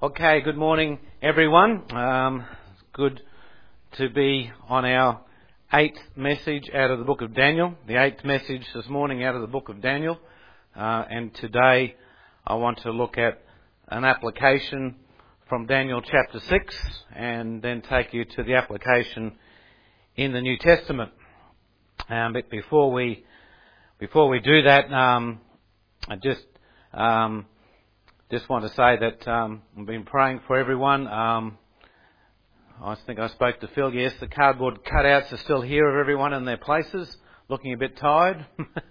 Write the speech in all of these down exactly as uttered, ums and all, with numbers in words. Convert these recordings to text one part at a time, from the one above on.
Okay, good morning everyone. Um, it's good to be on our eighth message out of the book of Daniel, the eighth message this morning out of the book of Daniel. Uh, and today I want to look at an application from Daniel chapter six and then take you to the application in the New Testament. Um, but before we before we do that, um, I just um, Just want to say that um, I've been praying for everyone. Um, I think I spoke to Phil. Yes, the cardboard cutouts are still here of everyone in their places, looking a bit tired.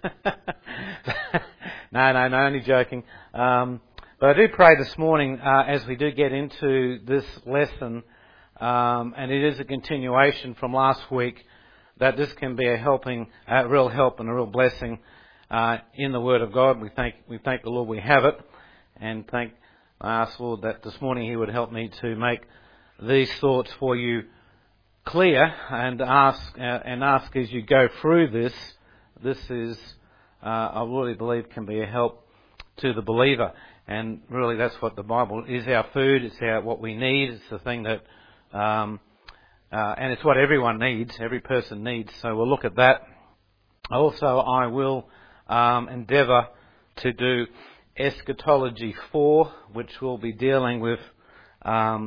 no, no, no, only joking. Um, but I do pray this morning uh, as we do get into this lesson, um, and it is a continuation from last week, that this can be a helping, a real help and a real blessing uh, in the Word of God. We thank we thank the Lord we have it. And thank, I ask Lord that this morning He would help me to make these thoughts for you clear, and ask uh, and ask as you go through this. This is, uh, I really believe, can be a help to the believer. And really, that's what the Bible is: our food. It's our what we need. It's the thing that, um, uh, and it's what everyone needs. Every person needs. So we'll look at that. Also, I will um, endeavour to do Eschatology four, which will be dealing with, um,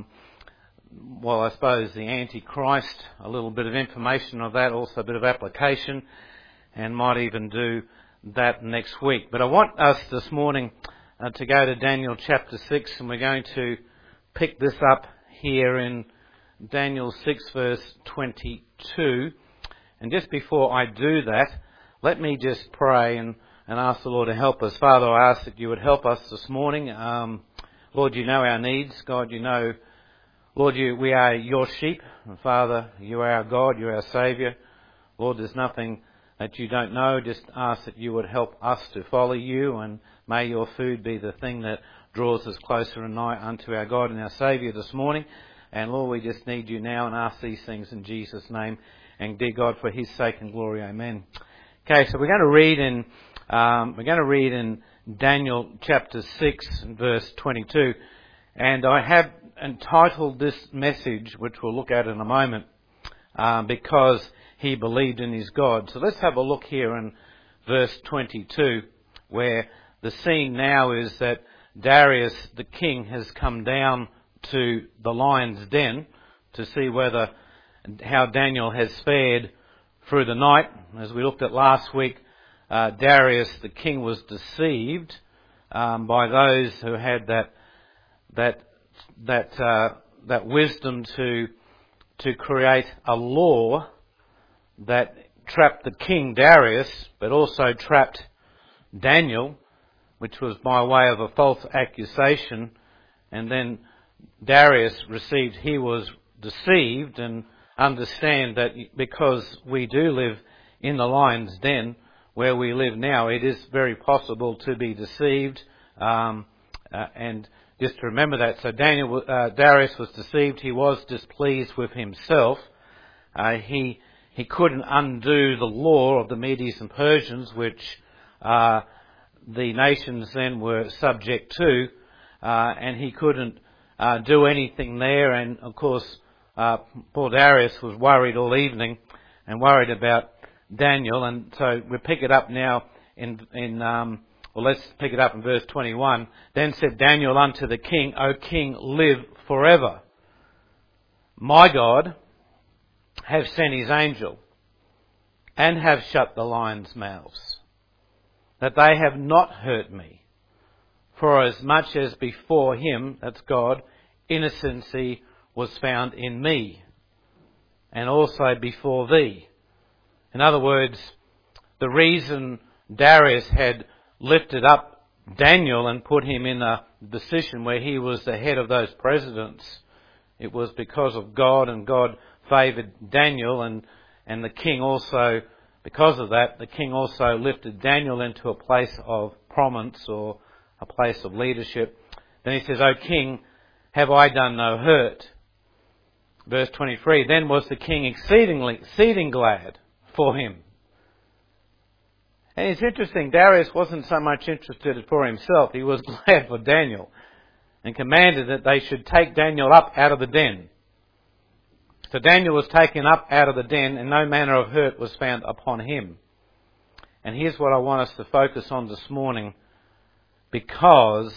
well, I suppose the Antichrist, a little bit of information of that, also a bit of application, and might even do that next week. But I want us this morning uh, to go to Daniel chapter six, and we're going to pick this up here in Daniel six verse twenty-two. And just before I do that, let me just pray and And ask the Lord to help us. Father, I ask that you would help us this morning. Um, Lord, you know our needs. God, you know, Lord, you, we are your sheep. And Father, you are our God. You're our Saviour. Lord, there's nothing that you don't know. Just ask that you would help us to follow you, and may your food be the thing that draws us closer and nigh unto our God and our Saviour this morning. And Lord, we just need you now, and ask these things in Jesus' name. And dear God, for his sake and glory, amen. Okay, so we're going to read in Um, we're going to read in Daniel chapter six verse twenty-two, and I have entitled this message, which we'll look at in a moment, um, because he believed in his God. So let's have a look here in verse twenty-two, where the scene now is that Darius the king has come down to the lion's den to see whether how Daniel has fared through the night. As we looked at last week, Uh, Darius the king was deceived um, by those who had that that that uh, that wisdom to to create a law that trapped the king Darius, but also trapped Daniel, which was by way of a false accusation. And then Darius received, he was deceived, and understand that because we do live in the lion's den, where we live now, it is very possible to be deceived, um, uh, and just to remember that. So Daniel, uh, Darius was deceived. He was displeased with himself. Uh, he he couldn't undo the law of the Medes and Persians, which uh, the nations then were subject to, uh, and he couldn't uh, do anything there. And of course, uh, poor Darius was worried all evening and worried about Daniel. And so we pick it up now in, in um, well, let's pick it up in verse twenty-one. Then said Daniel unto the king, O king, live forever. My God have sent his angel, and have shut the lions' mouths, that they have not hurt me. For as much as before him, that's God, innocency was found in me, and also before thee. In other words, the reason Darius had lifted up Daniel and put him in a position where he was the head of those presidents, it was because of God, and God favoured Daniel, and, and the king also, because of that, the king also lifted Daniel into a place of prominence, or a place of leadership. Then he says, O king, have I done no hurt? Verse twenty-three, then was the king exceedingly, exceeding glad for him. And it's interesting, Darius wasn't so much interested for himself, he was glad for Daniel. and commanded that they should take Daniel up out of the den. So Daniel was taken up out of the den, and no manner of hurt was found upon him. And here's what I want us to focus on this morning. Because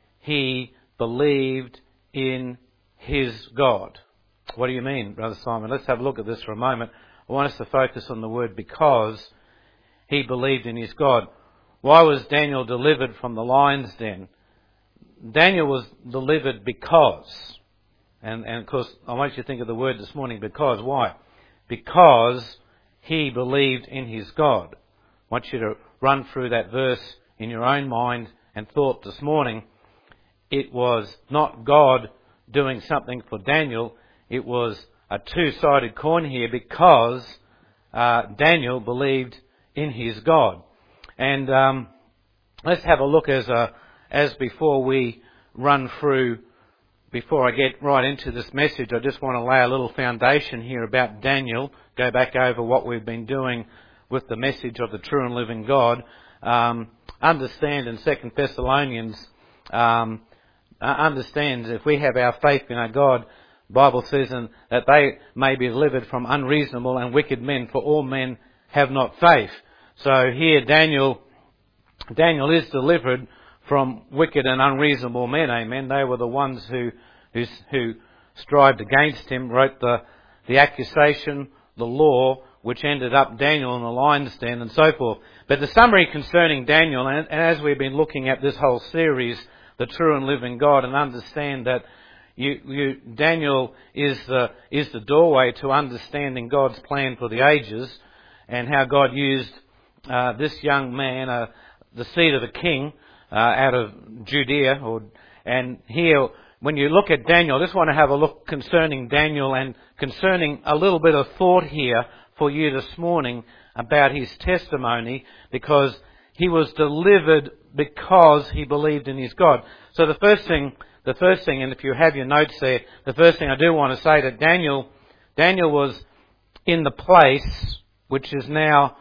he believed in his God. What do you mean, Brother Simon? Let's have a look at this for a moment. I want us to focus on the word because he believed in his God. Why was Daniel delivered from the lion's den? Daniel was delivered because, and, and of course I want you to think of the word this morning, because. Why? Because he believed in his God. I want you to run through that verse in your own mind and thought this morning. It was not God doing something for Daniel. It was a two-sided coin here because uh, Daniel believed in his God. And um, let's have a look as a, as before we run through, before I get right into this message, I just want to lay a little foundation here about Daniel, go back over what we've been doing with the message of the true and living God. Um, understand in Second Thessalonians, um, understand if we have our faith in our God, the Bible says in, that they may be delivered from unreasonable and wicked men, for all men have not faith. So here Daniel, Daniel is delivered from wicked and unreasonable men, amen. They were the ones who, who, who strived against him, wrote the, the accusation, the law, which ended up Daniel in the lion's den and so forth. But the summary concerning Daniel, and, and as we've been looking at this whole series, the true and living God, and understand that you, you, Daniel is the, is the doorway to understanding God's plan for the ages, and how God used uh, this young man, uh, the seed of the king, uh, out of Judea, or, and here, when you look at Daniel, I just want to have a look concerning Daniel and concerning a little bit of thought here for you this morning about his testimony, because he was delivered because he believed in his God. So the first thing, the first thing, and if you have your notes there, the first thing I do want to say that Daniel, Daniel was in the place which is now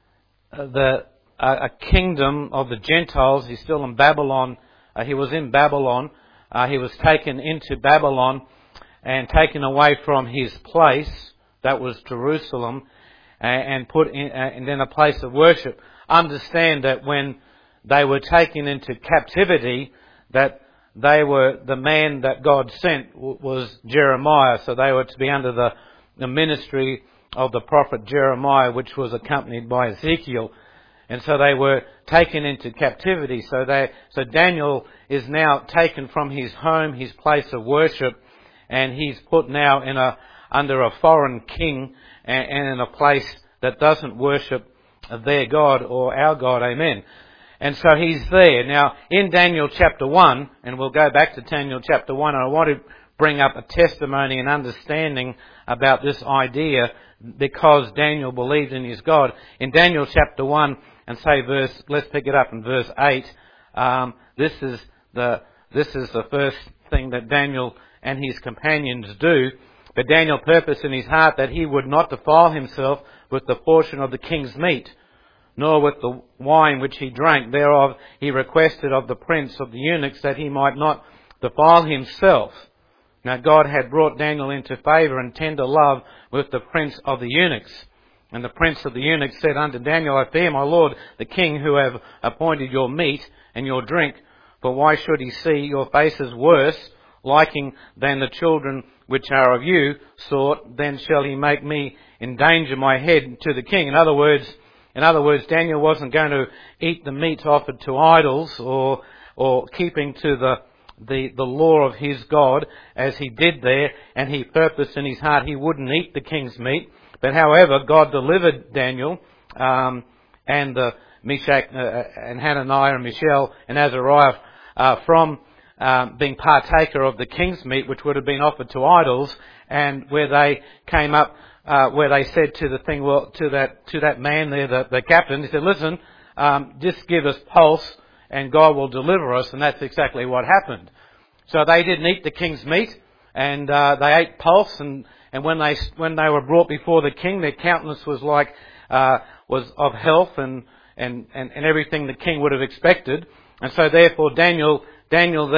the uh, a kingdom of the Gentiles. He's still in Babylon. Uh, he was in Babylon. Uh, he was taken into Babylon and taken away from his place, that was Jerusalem, and, and put in, uh, and in a place of worship. Understand that when they were taken into captivity, that they were, the man that God sent was Jeremiah, so they were to be under the, the ministry of the prophet Jeremiah, which was accompanied by Ezekiel. And so they were taken into captivity. So they, so Daniel is now taken from his home, his place of worship, and he's put now in a, under a foreign king, and, and in a place that doesn't worship their God or our God, amen. And so he's there. Now, in Daniel chapter one, and we'll go back to Daniel chapter one, and I want to bring up a testimony and understanding about this idea, because Daniel believed in his God. In Daniel chapter one, and say verse, let's pick it up in verse eight, um, this is the, this is the first thing that Daniel and his companions do. But Daniel purposed in his heart that he would not defile himself with the portion of the king's meat, nor with the wine which he drank. Thereof he requested of the prince of the eunuchs that he might not defile himself. Now God had brought Daniel into favour and tender love with the prince of the eunuchs. And the prince of the eunuchs said unto Daniel, I fear my lord the king, who have appointed your meat and your drink. For why should he see your faces worse, liking than the children which are of you sort? Then shall he make me endanger my head to the king. In other words, in other words, Daniel wasn't going to eat the meat offered to idols, or or keeping to the the the law of his God as he did there, and he purposed in his heart he wouldn't eat the king's meat. But however, God delivered Daniel um, and the Meshach uh, and Hananiah and Mishael and Azariah uh, from um, being partaker of the king's meat, which would have been offered to idols, and where they came up, uh, where they said to the thing, well, to that to that man there, the, the captain, he said, "Listen, um, just give us pulse, and God will deliver us." And that's exactly what happened. So they didn't eat the king's meat, and uh, they ate pulse, and. And when they when they were brought before the king, their countenance was like uh, was of health and, and, and, and everything the king would have expected. And so therefore Daniel Daniel there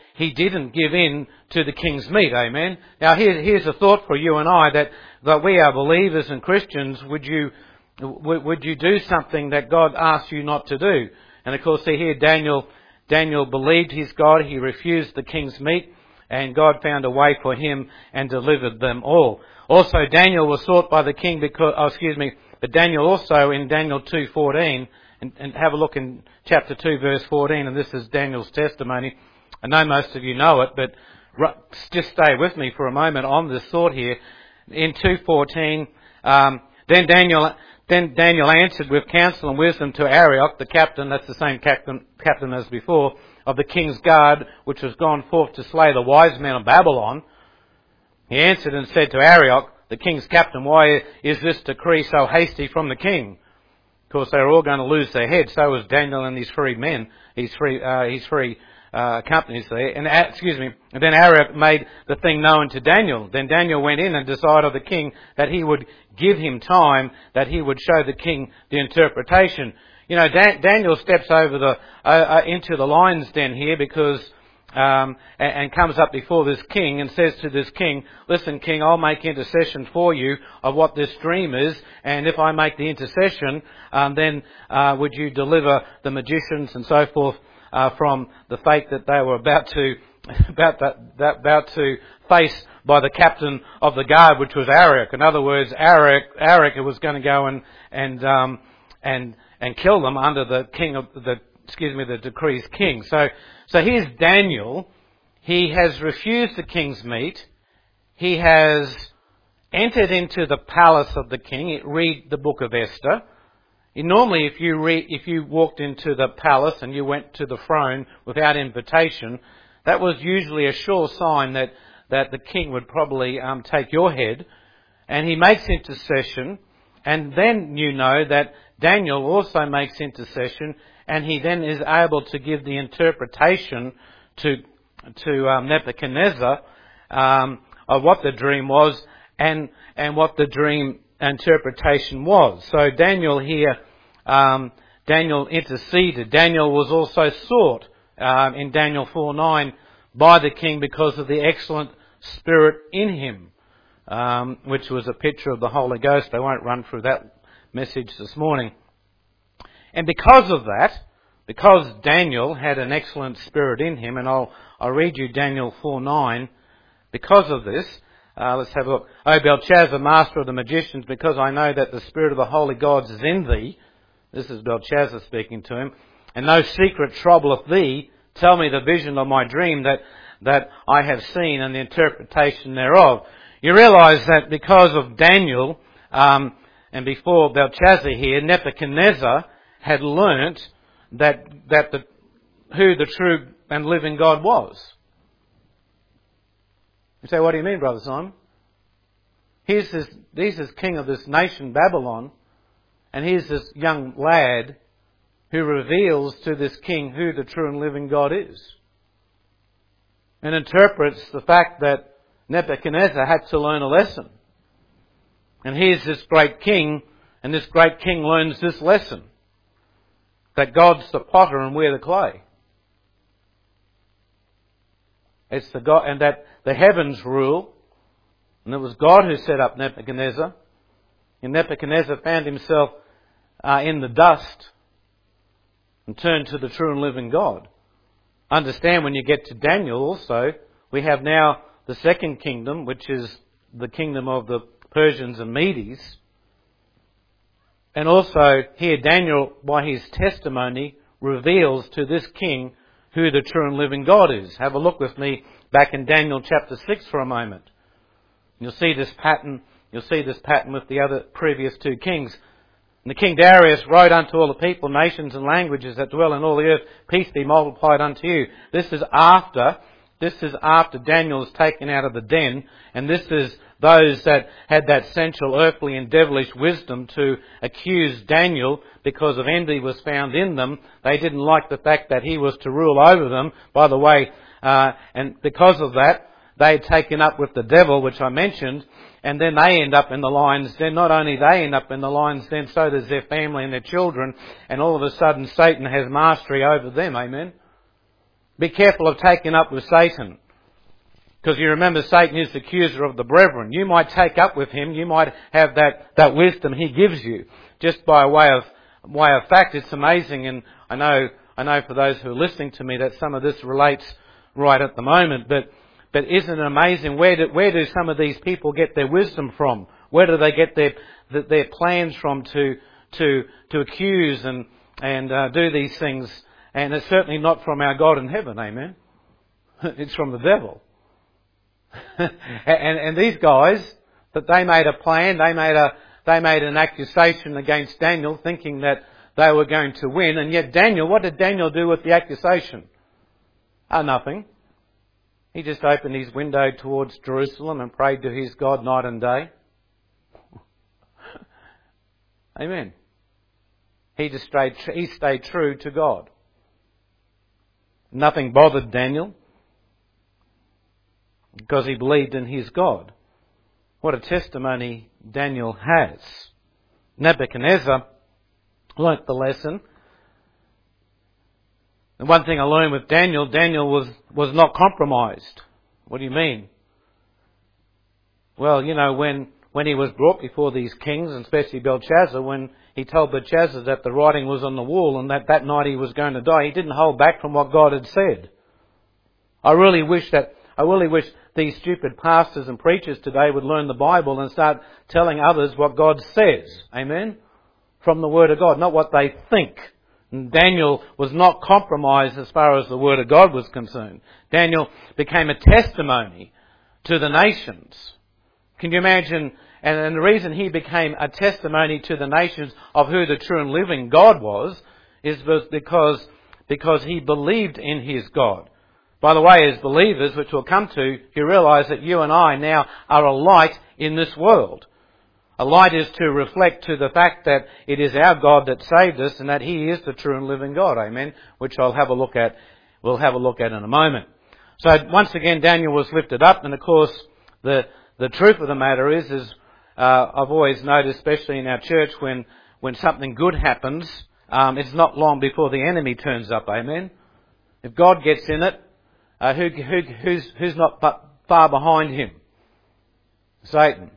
he didn't give in to the king's meat, amen. Now here, here's a thought for you and I, that, that we are believers and Christians. Would you, would you do something that God asked you not to do? And of course, see here, Daniel, Daniel believed his God, he refused the king's meat, and God found a way for him and delivered them all. Also, Daniel was sought by the king because, oh, excuse me, but Daniel also in Daniel two fourteen, and, and have a look in chapter two verse fourteen, and this is Daniel's testimony. I know most of you know it, but just stay with me for a moment on this thought here. In two fourteen, um, then Daniel, then Daniel answered with counsel and wisdom to Arioch, the captain, that's the same captain, captain as before, of the king's guard, which was gone forth to slay the wise men of Babylon. He answered and said to Arioch, the king's captain, why is this decree so hasty from the king? Of course, they were all going to lose their heads. So was Daniel and his three men, his three, uh, his three uh, companies there. And uh, excuse me. And then Arioch made the thing known to Daniel. Then Daniel went in and desired of the king that he would give him time, that he would show the king the interpretation. You know, Dan- Daniel steps over the uh, uh, into the lion's den here because. Um, and, and comes up before this king and says to this king, listen, king, I'll make intercession for you of what this dream is, and if I make the intercession, um, then uh, would you deliver the magicians and so forth uh, from the fate that they were about to about that, that about to face by the captain of the guard, which was Arioch. In other words, Arioch, Arioch was going to go and and um, and and kill them under the king of the excuse me the decree's king. So. So here's Daniel. He has refused the king's meat. He has entered into the palace of the king. Read the book of Esther. And normally, if you read, if you walked into the palace and you went to the throne without invitation, that was usually a sure sign that, that the king would probably um, take your head. And he makes intercession. And then you know that Daniel also makes intercession. And he then is able to give the interpretation to to um, Nebuchadnezzar um, of what the dream was and and what the dream interpretation was. So Daniel here, um, Daniel interceded. Daniel was also sought um, in Daniel four nine by the king because of the excellent spirit in him, um, which was a picture of the Holy Ghost. I won't run through that message this morning. And because of that, because Daniel had an excellent spirit in him, and I'll, I'll read you Daniel four nine, because of this, uh, let's have a look. O Belshazzar, master of the magicians, because I know that the spirit of the holy gods is in thee, this is Belshazzar speaking to him, and no secret troubleth thee, tell me the vision of my dream that, that I have seen and the interpretation thereof. You realise that because of Daniel, um, and before Belshazzar here, Nebuchadnezzar had learnt that that the who the true and living God was. You say, what do you mean, Brother Simon? Here's this, here's this king of this nation, Babylon, and here's this young lad who reveals to this king who the true and living God is. And interprets the fact that Nebuchadnezzar had to learn a lesson. And here's this great king, and this great king learns this lesson. That God's the potter and we're the clay. It's the God, and that the heavens rule, and it was God who set up Nebuchadnezzar. And Nebuchadnezzar found himself uh, in the dust and turned to the true and living God. Understand, when you get to Daniel also, we have now the second kingdom, which is the kingdom of the Persians and Medes. And also here Daniel, by his testimony, reveals to this king who the true and living God is. Have a look with me back in Daniel chapter six for a moment. You'll see this pattern, you'll see this pattern with the other previous two kings. And the King Darius wrote unto all the people, nations and languages that dwell in all the earth, peace be multiplied unto you. This is after, this is after Daniel is taken out of the den, and this is those that had that sensual, earthly and devilish wisdom to accuse Daniel because of envy was found in them. They didn't like the fact that he was to rule over them. By the way, uh, and because of that, they had taken up with the devil, which I mentioned, and then they end up in the lion's den. Not only they end up in the lion's den, so does their family and their children, and all of a sudden Satan has mastery over them. Amen? Be careful of taking up with Satan. Because you remember Satan is the accuser of the brethren. You might take up with him. You might have that, that wisdom he gives you. Just by way of, way of fact, it's amazing. And I know, I know for those who are listening to me that some of this relates right at the moment. But, but isn't it amazing? Where do, where do some of these people get their wisdom from? Where do they get their, their plans from to, to, to accuse and, and uh, do these things? And it's certainly not from our God in heaven, amen? It's from the devil. and, and these guys, that they made a plan, they made a, they made an accusation against Daniel thinking that they were going to win. And yet Daniel, what did Daniel do with the accusation? Ah, nothing. He just opened his window towards Jerusalem and prayed to his God night and day. Amen. He just stayed, he stayed true to God. Nothing bothered Daniel because he believed in his God. What a testimony Daniel has. Nebuchadnezzar learnt the lesson. And one thing I learned with Daniel, Daniel was, was not compromised. What do you mean? Well, you know, when, when he was brought before these kings, and especially Belshazzar, when he told Belshazzar that the writing was on the wall and that that night he was going to die, he didn't hold back from what God had said. I really wish that, I really wish these stupid pastors and preachers today would learn the Bible and start telling others what God says. Amen? From the Word of God, not what they think. And Daniel was not compromised as far as the Word of God was concerned. Daniel became a testimony to the nations. Can you imagine? And, and the reason he became a testimony to the nations of who the true and living God was is because, because he believed in his God. By the way, as believers, which we'll come to, you realise that you and I now are a light in this world. A light is to reflect to the fact that it is our God that saved us and that He is the true and living God. Amen. Which I'll have a look at, we'll have a look at in a moment. So once again, Daniel was lifted up, and of course, the, the truth of the matter is, is, uh, I've always noticed, especially in our church, when, when something good happens, um, it's not long before the enemy turns up. Amen. If God gets in it, uh, who, who, who's, who's not far behind him? Satan.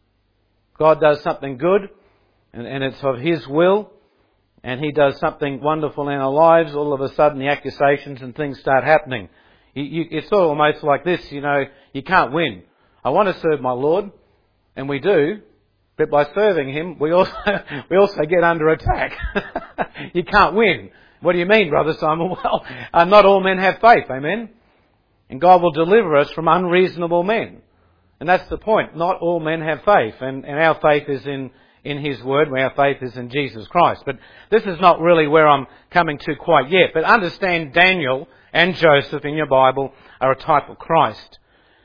God does something good, and, and it's of His will, and He does something wonderful in our lives. All of a sudden, the accusations and things start happening. You, you, it's sort of almost like this, you know, you can't win. I want to serve my Lord, and we do, but by serving Him, we also we also get under attack. You can't win. What do you mean, Brother Simon? Well, uh, not all men have faith, amen? And God will deliver us from unreasonable men. And that's the point. Not all men have faith. And, and our faith is in, in His Word. Our faith is in Jesus Christ. But this is not really where I'm coming to quite yet. But understand Daniel and Joseph in your Bible are a type of Christ.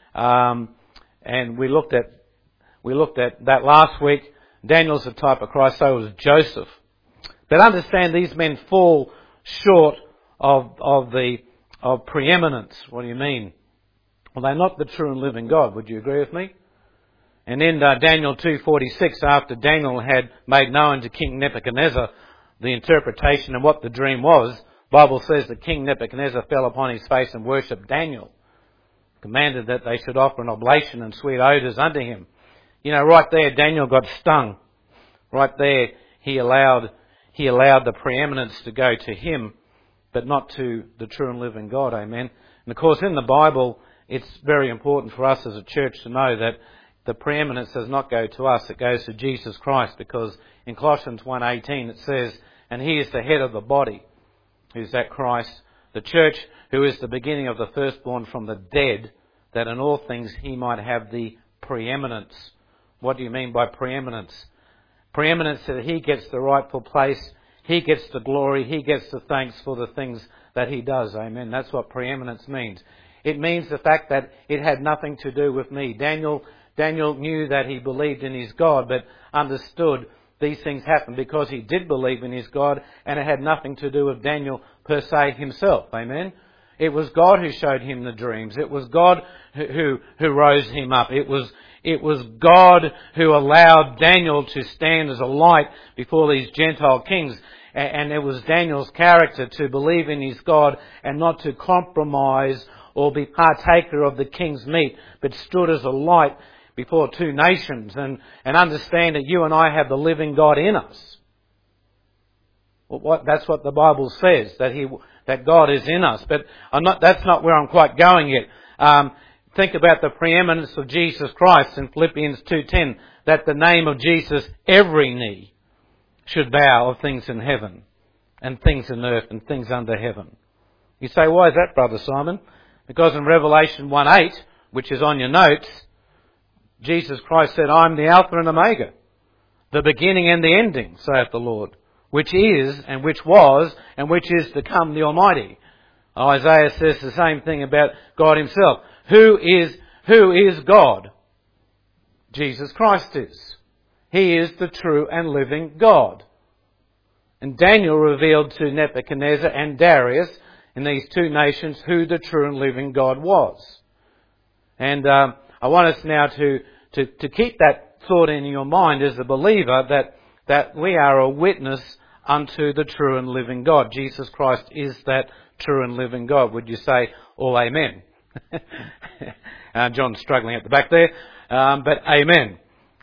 Um, and we looked at, we looked at that last week. Daniel's a type of Christ, so was Joseph. But understand these men fall short of, of the, of preeminence. What do you mean? Well, they're not the true and living God. Would you agree with me? And in uh, Daniel two forty-six, after Daniel had made known to King Nebuchadnezzar the interpretation of what the dream was, the Bible says that King Nebuchadnezzar fell upon his face and worshipped Daniel, commanded that they should offer an oblation and sweet odours unto him. You know, right there, Daniel got stung. Right there, he allowed he allowed the preeminence to go to him, but not to the true and living God. Amen. And of course, in the Bible, it's very important for us as a church to know that the preeminence does not go to us, it goes to Jesus Christ, because in Colossians one eighteen it says, and He is the head of the body. Who's that? Christ. The church, who is the beginning of the firstborn from the dead, that in all things He might have the preeminence. What do you mean by preeminence? Preeminence that He gets the rightful place, He gets the glory, He gets the thanks for the things that He does. Amen. That's what preeminence means. It means the fact that it had nothing to do with me. Daniel, Daniel knew that he believed in his God, but understood these things happened because he did believe in his God, and it had nothing to do with Daniel per se himself. Amen. It was God who showed him the dreams. It was God who, who, who rose him up. It was, it was God who allowed Daniel to stand as a light before these Gentile kings. and it was Daniel's character to believe in his God and not to compromise or be partaker of the king's meat, but stood as a light before two nations and, and understand that you and I have the living God in us. Well, what, that's what the Bible says, that he, that God is in us. But I'm not, that's not where I'm quite going yet. Um, think about the preeminence of Jesus Christ in Philippians two ten, that the name of Jesus every knee should bow of things in heaven and things in earth and things under heaven. You say, why is that, Brother Simon? Because in Revelation one eight, which is on your notes, Jesus Christ said, I am the Alpha and Omega, the beginning and the ending, saith the Lord, which is and which was and which is to come, the Almighty. Isaiah says the same thing about God himself. Who is, who is God? Jesus Christ is. He is the true and living God. And Daniel revealed to Nebuchadnezzar and Darius in these two nations who the true and living God was. And um, I want us now to, to, to keep that thought in your mind as a believer, that, that we are a witness unto the true and living God. Jesus Christ is that true and living God. Would you say all amen? uh, John's struggling at the back there, um, but amen.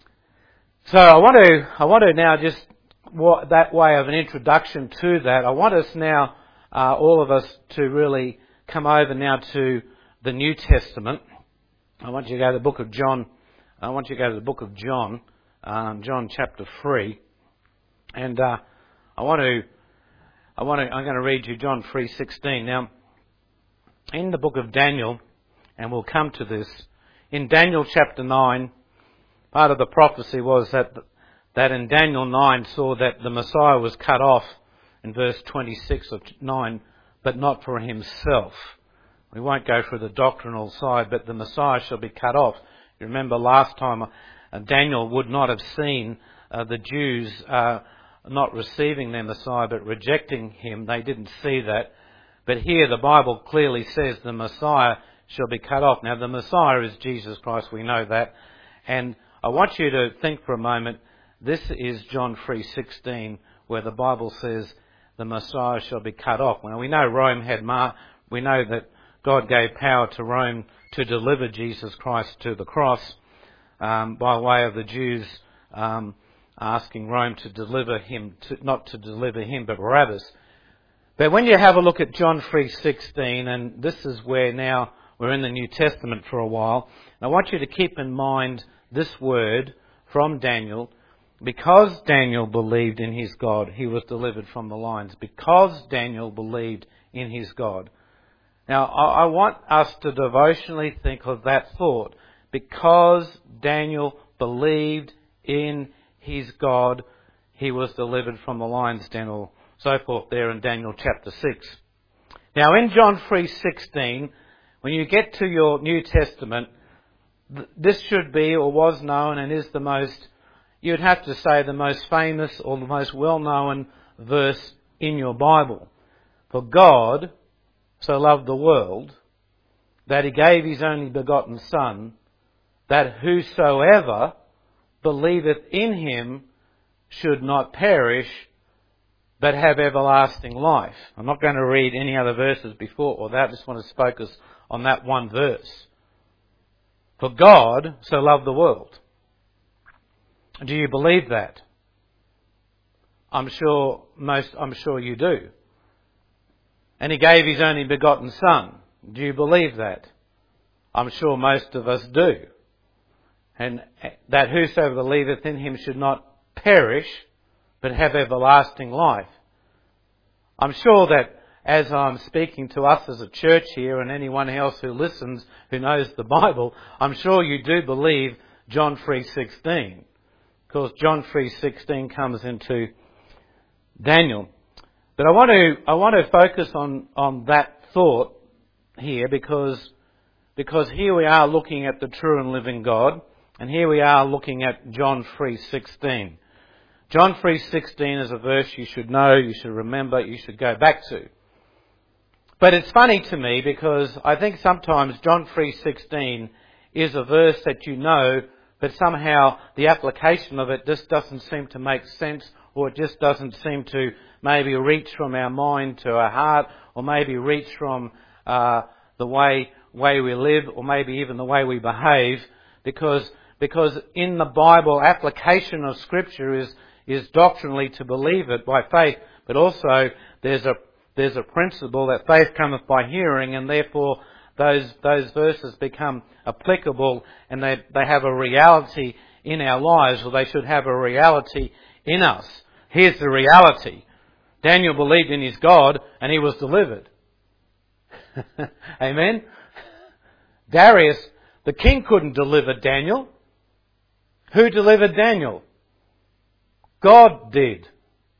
So I want to I want to now just what, that way of an introduction to that. I want us now, uh, all of us, to really come over now to the New Testament. I want you to go to the book of John. I want you to go to the book of John, um, John chapter three, and uh, I want to I want to I'm going to read you John three sixteen. Now, in the book of Daniel, and we'll come to this, in Daniel chapter nine, part of the prophecy was that that in Daniel nine saw that the Messiah was cut off in verse twenty-six of nine, but not for himself. We won't go through the doctrinal side, but the Messiah shall be cut off. You remember last time uh, Daniel would not have seen uh, the Jews uh, not receiving their Messiah but rejecting him. They didn't see that. But here the Bible clearly says the Messiah shall be cut off. Now the Messiah is Jesus Christ, we know that. And I want you to think for a moment, this is John three sixteen, where the Bible says the Messiah shall be cut off. Now we know Rome had, mar- we know that God gave power to Rome to deliver Jesus Christ to the cross um, by way of the Jews um, asking Rome to deliver him, to, not to deliver him, but Barabbas. But when you have a look at John three sixteen, and this is where now we're in the New Testament for a while, I want you to keep in mind this word from Daniel. Because Daniel believed in his God, he was delivered from the lions. Because Daniel believed in his God. Now, I want us to devotionally think of that thought. Because Daniel believed in his God, he was delivered from the lion's den, or so forth there in Daniel chapter six. Now, in John three sixteen, when you get to your New Testament, this should be or was known and is the most, you'd have to say, the most famous or the most well-known verse in your Bible. For God so loved the world that he gave his only begotten Son, that whosoever believeth in him should not perish, but have everlasting life. I'm not going to read any other verses before or that. I just want to focus on that one verse. For God so loved the world. Do you believe that? I'm sure most, I'm sure you do. And he gave his only begotten Son. Do you believe that? I'm sure most of us do. And that whosoever believeth in him should not perish, but have everlasting life. I'm sure that as I'm speaking to us as a church here and anyone else who listens who knows the Bible, I'm sure you do believe John three sixteen. Because John three sixteen comes into Daniel. But I want to I want to focus on, on that thought here because because here we are looking at the true and living God, and here we are looking at John three sixteen. John three sixteen is a verse you should know, you should remember, you should go back to. But it's funny to me because I think sometimes John three sixteen is a verse that you know, but somehow the application of it just doesn't seem to make sense or it just doesn't seem to maybe reach from our mind to our heart, or maybe reach from uh, the way way we live, or maybe even the way we behave, because because in the Bible, application of Scripture is is doctrinally to believe it by faith, but also there's a there's a principle that faith cometh by hearing, and therefore those those verses become applicable, and they they have a reality in our lives, or they should have a reality in us. Here's the reality. Daniel believed in his God, and he was delivered. Amen? Darius, the king, couldn't deliver Daniel. Who delivered Daniel? God did.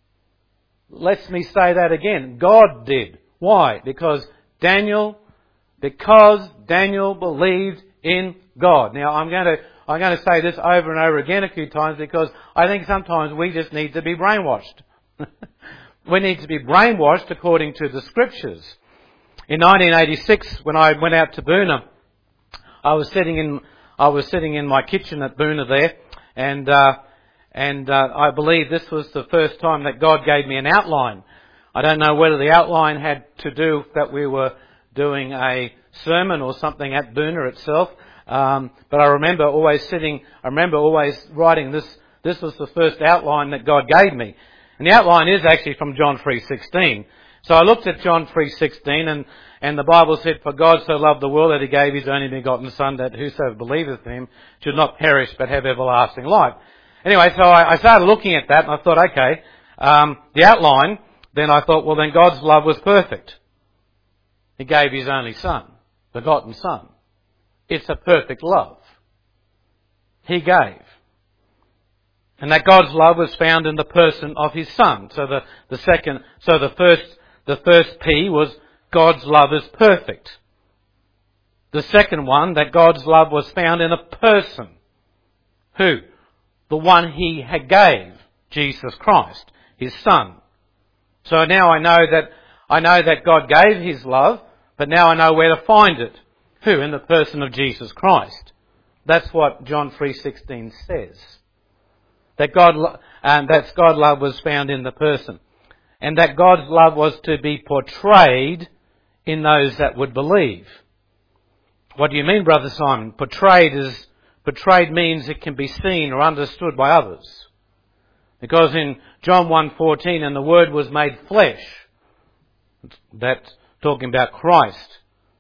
Let me say that again. God did. Why? Because Daniel, because Daniel believed in God. Now, I'm going to I'm going to say this over and over again a few times, because I think sometimes we just need to be brainwashed. We need to be brainwashed according to the Scriptures. In nineteen eighty-six, when I went out to Boona, I was sitting in I was sitting in my kitchen at Boona there, and uh, and uh, I believe this was the first time that God gave me an outline. I don't know whether the outline had to do that we were doing a sermon or something at Boona itself. Um, but I remember always sitting, I remember always writing this, this was the first outline that God gave me. And the outline is actually from John three sixteen. So I looked at John three sixteen, and, and the Bible said, "For God so loved the world that he gave his only begotten Son, that whosoever believeth in him should not perish but have everlasting life." Anyway, so I, I started looking at that, and I thought, okay, um, the outline, then I thought, well, then God's love was perfect. He gave his only Son, begotten Son. It's a perfect love. He gave. And that God's love was found in the person of his Son. So the, the second, so the first, the first P was God's love is perfect. The second one, that God's love was found in a person. Who? The one he had gave, Jesus Christ, his Son. So now I know that, I know that God gave his love, but now I know where to find it. Who? In the person of Jesus Christ. That's what John three sixteen says. That God, and that God's love was found in the person. And that God's love was to be portrayed in those that would believe. What do you mean, Brother Simon? Portrayed is, portrayed means it can be seen or understood by others. Because in John one fourteen, and the Word was made flesh. That's talking about Christ.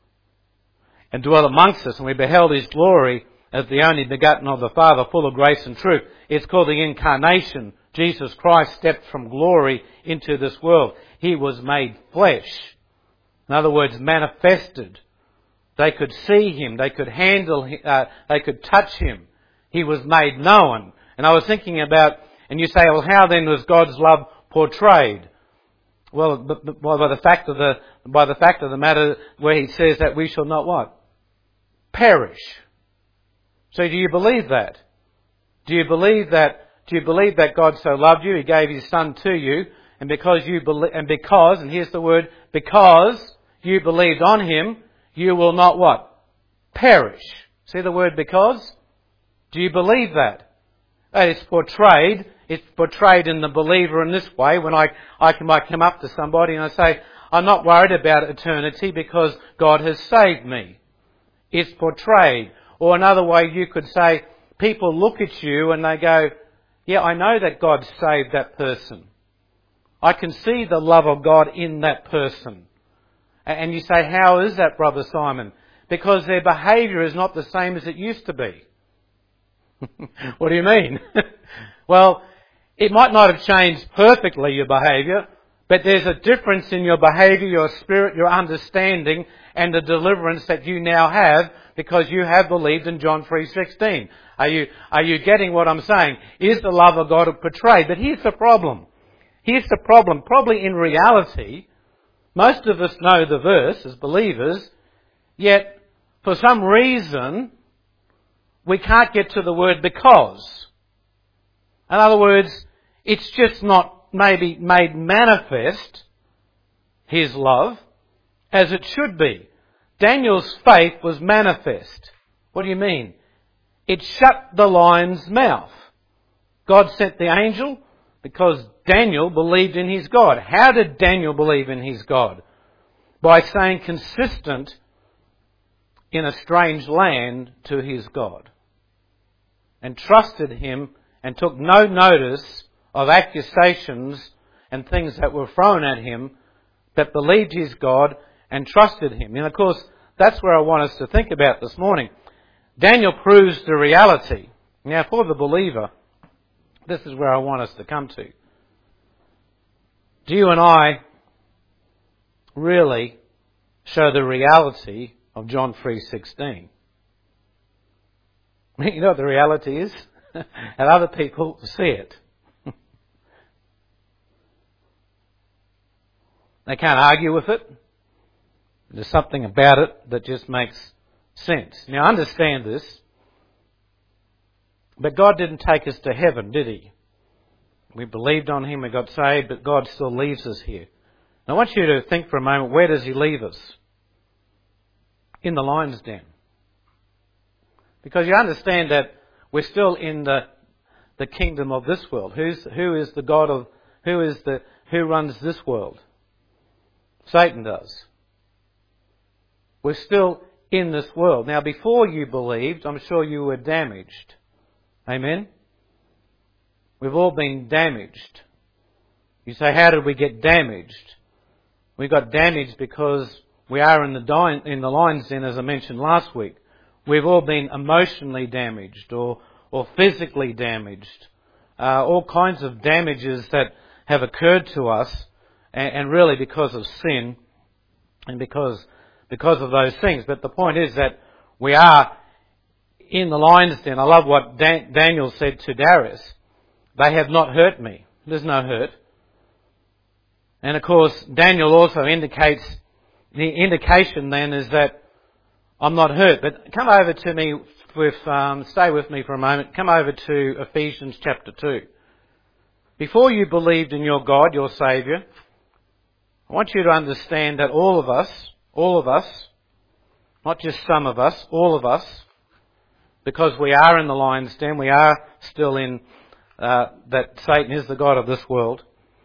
And dwelt amongst us, and we beheld his glory as the only begotten of the Father, full of grace and truth. It's called the incarnation. Jesus Christ stepped from glory into this world. He was made flesh. In other words, manifested. They could see him. They could handle him. Uh, they could touch him. He was made known. And I was thinking about, and you say, well, how then was God's love portrayed? Well, by the fact of the by the fact of the matter, where he says that we shall not what? Perish. So do you believe that? Do you believe that? Do you believe that God so loved you, he gave his Son to you, and because you believe, and because, and here's the word, because you believed on him, you will not what? Perish. See the word because? Do you believe that? And it's portrayed. It's portrayed in the believer in this way. When I, I can, might come up to somebody and I say, I'm not worried about eternity because God has saved me. It's portrayed. Or another way you could say, people look at you and they go, yeah, I know that God saved that person. I can see the love of God in that person. And you say, how is that, Brother Simon? Because their behaviour is not the same as it used to be. What do you mean? Well, it might not have changed perfectly, your behaviour, but there's a difference in your behaviour, your spirit, your understanding, and the deliverance that you now have because you have believed in John three sixteen. Are you, are you getting what I'm saying? Is the love of God portrayed? But here's the problem. Here's the problem. Probably in reality, most of us know the verse as believers, yet for some reason we can't get to the word because. In other words, it's just not maybe made manifest, his love, as it should be. Daniel's faith was manifest. What do you mean? It shut the lion's mouth. God sent the angel because Daniel believed in his God. How did Daniel believe in his God? By staying consistent in a strange land to his God, and trusted him and took no notice of accusations and things that were thrown at him, but believed his God and trusted him. And of course, that's where I want us to think about this morning. Daniel proves the reality. Now, for the believer, this is where I want us to come to. Do you and I really show the reality of John three sixteen? You know what the reality is? And other people see it. They can't argue with it. There's something about it that just makes sense. Now, understand this. But God didn't take us to heaven, did He? We believed on Him, we got saved, but God still leaves us here. Now, I want you to think for a moment, where does He leave us? In the lion's den. Because you understand that we're still in the the kingdom of this world. Who's who is the God of who is the who runs this world? Satan does. We're still in this world. Now, before you believed, I'm sure you were damaged. Amen? We've all been damaged. You say, how did we get damaged? We got damaged because we are in the di- in the lion's den, as I mentioned last week. We've all been emotionally damaged or or physically damaged. Uh, all kinds of damages that have occurred to us, and, and really because of sin and because because of those things. But the point is that we are in the lion's den. I love what Dan- Daniel said to Darius. They have not hurt me. There's no hurt. And of course, Daniel also indicates, the indication then is that I'm not hurt. But come over to me with, um, stay with me for a moment. Come over to Ephesians chapter two. Before you believed in your God, your Saviour, I want you to understand that all of us, all of us, not just some of us, all of us, because we are in the lion's den, we are still in, uh, that Satan is the God of this world,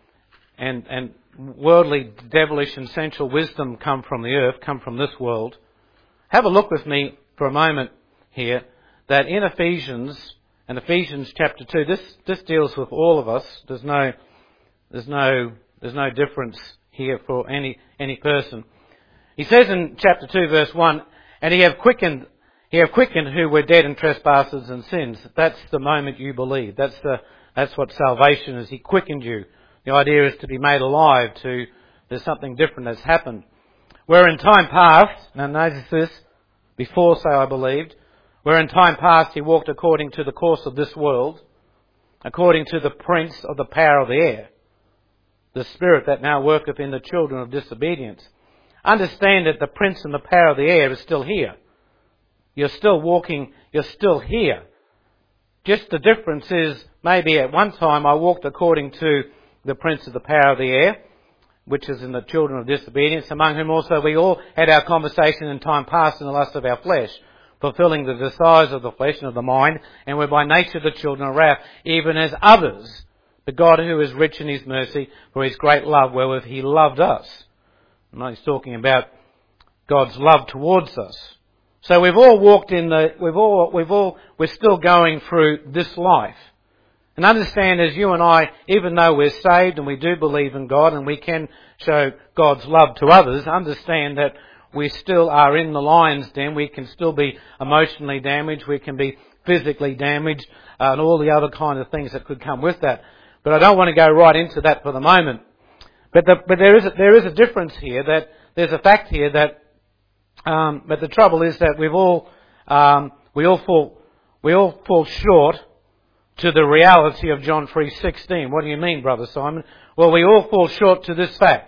and, and worldly, devilish and sensual wisdom come from the earth, come from this world. Have a look with me for a moment here, that in Ephesians, and Ephesians chapter two, this, this deals with all of us. There's no, there's no, there's no difference here for any, any person. He says in chapter two verse one, and he have quickened, he have quickened who were dead in trespasses and sins. That's the moment you believe. That's the, that's what salvation is. He quickened you. The idea is to be made alive, to, there's something different that's happened. Where in time past, now notice this, before, say I believed, where in time past he walked according to the course of this world, according to the prince of the power of the air, the spirit that now worketh in the children of disobedience. Understand that the prince and the power of the air is still here. You're still walking, you're still here. Just the difference is, maybe at one time I walked according to the prince of the power of the air, which is in the children of disobedience, among whom also we all had our conversation in time past in the lust of our flesh, fulfilling the desires of the flesh and of the mind, and were by nature the children of wrath, even as others. But God, who is rich in His mercy, for His great love wherewith He loved us. And He's talking about God's love towards us. So we've all walked in the, we've all, we've all, we're still going through this life. And understand, as you and I, even though we're saved and we do believe in God and we can show God's love to others, understand that we still are in the lion's den. We can still be emotionally damaged. We can be physically damaged, uh, and all the other kind of things that could come with that. But I don't want to go right into that for the moment. But the, but there is a, there is a difference here. That there's a fact here that. Um, but the trouble is that we've all um, we all fall we all fall short to the reality of John three sixteen. What do you mean, Brother Simon? Well, we all fall short to this fact.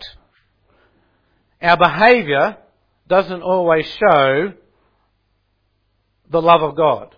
Our behaviour doesn't always show the love of God.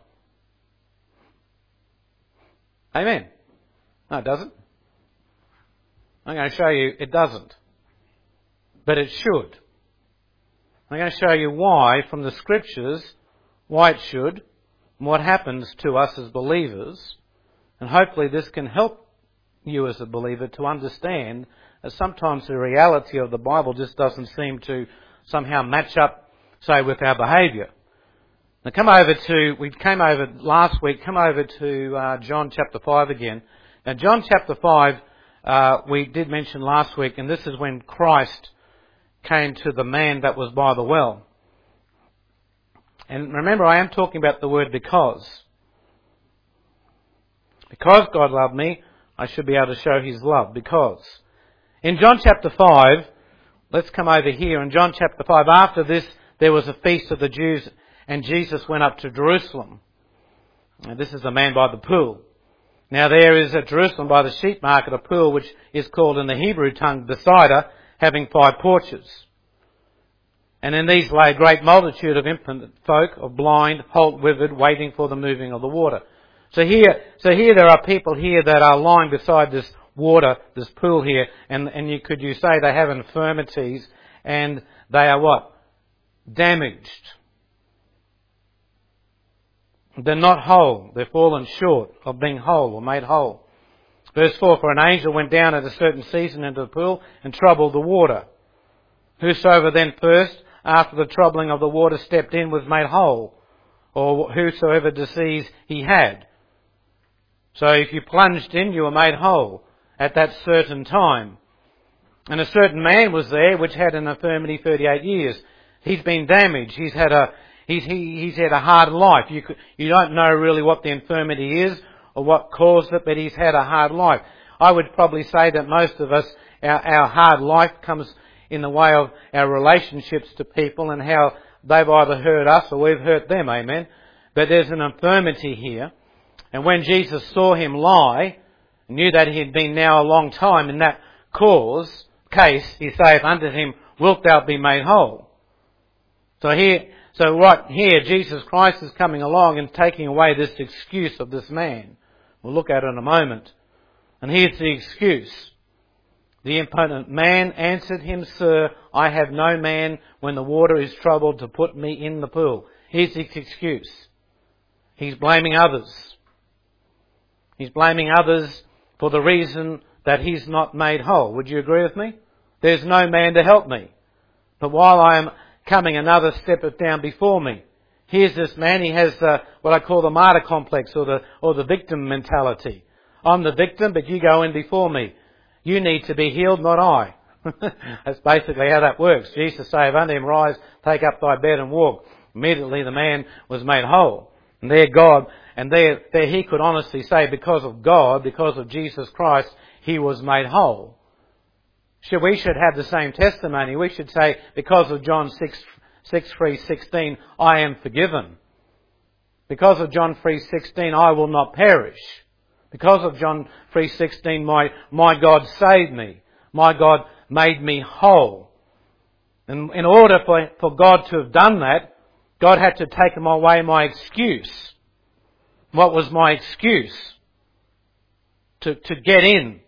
Amen. No, it doesn't. I'm going to show you it doesn't. But it should. I'm going to show you why from the Scriptures, why it should, and what happens to us as believers. And hopefully this can help you as a believer to understand that sometimes the reality of the Bible just doesn't seem to somehow match up, say, with our behaviour. Now come over to, we came over last week, come over to uh, John chapter five again. Now John chapter five, uh, we did mention last week, and this is when Christ came to the man that was by the well. And remember, I am talking about the word because. Because God loved me, I should be able to show His love. Because. In John chapter five, let's come over here. In John chapter five, after this, there was a feast of the Jews, and Jesus went up to Jerusalem. And this is the man by the pool. Now there is at Jerusalem by the sheep market a pool which is called in the Hebrew tongue Bethesda, having five porches. And in these lay a great multitude of impotent folk, of blind, halt, withered, waiting for the moving of the water. So here, so here there are people here that are lying beside this water, this pool here, and, and you, could you say they have infirmities, and they are what? Damaged. They're not whole. They've fallen short of being whole or made whole. Verse four, for an angel went down at a certain season into the pool and troubled the water. Whosoever then first, after the troubling of the water, stepped in was made whole, or whosoever disease he had. So if you plunged in, you were made whole at that certain time. And a certain man was there which had an infirmity thirty-eight years. He's been damaged. He's had a he's he, he's had a hard life. You could, you don't know really what the infirmity is or what caused it, but he's had a hard life. I would probably say that most of us, our, our hard life comes in the way of our relationships to people and how they've either hurt us or we've hurt them. Amen. But there's an infirmity here, and when Jesus saw him lie, knew that he had been now a long time in that cause, case, he saith unto him, wilt thou be made whole? So here, so right here, Jesus Christ is coming along and taking away this excuse of this man. We'll look at it in a moment. And here's the excuse. The impotent man answered him, Sir, I have no man when the water is troubled to put me in the pool. Here's his excuse. He's blaming others. He's blaming others for the reason that he's not made whole. Would you agree with me? There's no man to help me. But while I am coming, another step down before me. Here's this man, he has the, what I call the martyr complex or the, or the victim mentality. I'm the victim, but you go in before me. You need to be healed, not I. That's basically how that works. Jesus saith unto him, Rise, take up thy bed and walk. Immediately the man was made whole. And there God, and there, there he could honestly say, because of God, because of Jesus Christ, he was made whole. Should, we should have the same testimony. We should say, because of John six, six three sixteen, I am forgiven. Because of John three sixteen, I will not perish. Because of John three sixteen, my, my God saved me. My God made me whole. And in order for, for God to have done that, God had to take away my excuse. What was my excuse? To, to get in.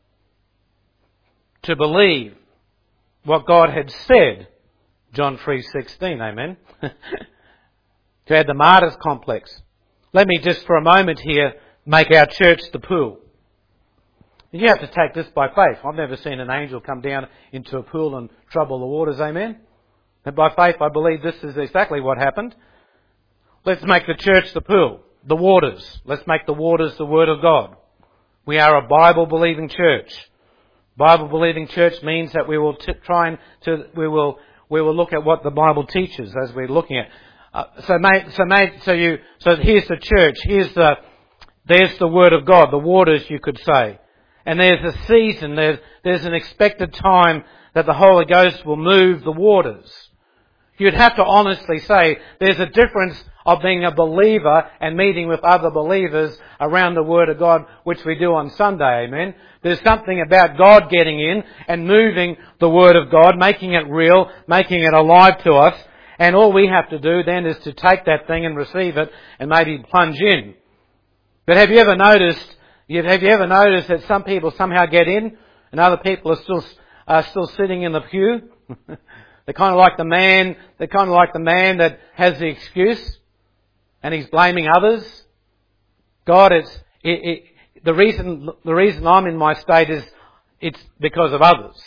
To believe what God had said. John three sixteen, amen. To add the martyrs complex. Let me just for a moment here make our church the pool. You have to take this by faith. I've never seen an angel come down into a pool and trouble the waters, amen. And by faith I believe this is exactly what happened. Let's make the church the pool, the waters. Let's make the waters the Word of God. We are a Bible-believing church. Bible-believing church means that we will t- try and to we will we will look at what the Bible teaches as we're looking at. Uh, so, mate, so, mate, so you so here's the church. Here's the there's the Word of God, the waters, you could say. And there's a season. There's there's an expected time that the Holy Ghost will move the waters. You'd have to honestly say there's a difference of being a believer and meeting with other believers around the Word of God, which we do on Sunday, amen. There's something about God getting in and moving the Word of God, making it real, making it alive to us. And all we have to do then is to take that thing and receive it and maybe plunge in. But have you ever noticed, have you ever noticed that some people somehow get in and other people are still, are still sitting in the pew? They're kind of like the man, they're kind of like the man that has the excuse and he's blaming others. God, it's, it, it, the reason the reason I'm in my state is it's because of others.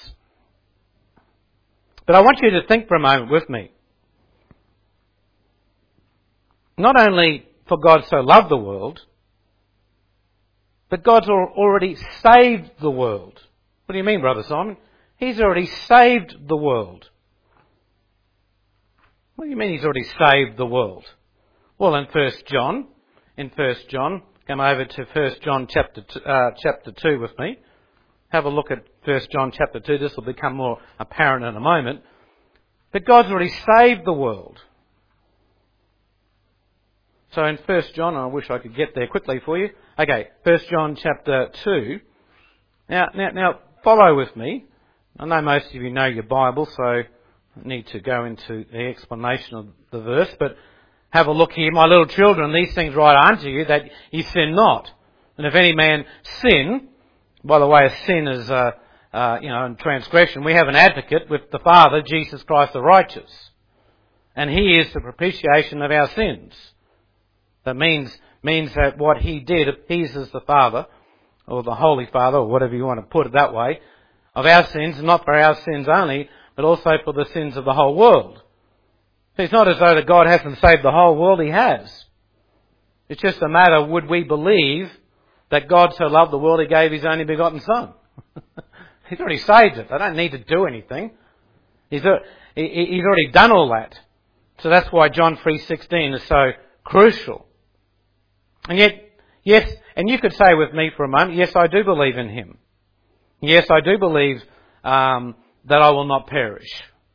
But I want you to think for a moment with me. Not only for God so loved the world, but God's already saved the world. What do you mean, Brother Simon? He's already saved the world. What do you mean he's already saved the world? Well, in First John, in First John, come over to First John chapter two, uh, chapter two with me. Have a look at First John chapter two. This will become more apparent in a moment. But God's already saved the world. So in First John, I wish I could get there quickly for you. Okay, First John chapter two. Now, now, now, follow with me. I know most of you know your Bible, so I need to go into the explanation of the verse, but have a look here. My little children, these things write unto you, that ye sin not. And if any man sin, by the way, a sin is, uh, uh, you know, in transgression, we have an advocate with the Father, Jesus Christ the righteous. And He is the propitiation of our sins. That means, means that what He did appeases the Father, or the Holy Father, or whatever you want to put it that way, of our sins, not for our sins only, but also for the sins of the whole world. So it's not as though that God hasn't saved the whole world, He has. It's just a matter, would we believe that God so loved the world He gave His only begotten Son? He's already saved it. They don't need to do anything. He's, he's already done all that. So that's why John three sixteen is so crucial. And yet, yes, and you could say with me for a moment, yes, I do believe in Him. Yes, I do believe um, that I will not perish.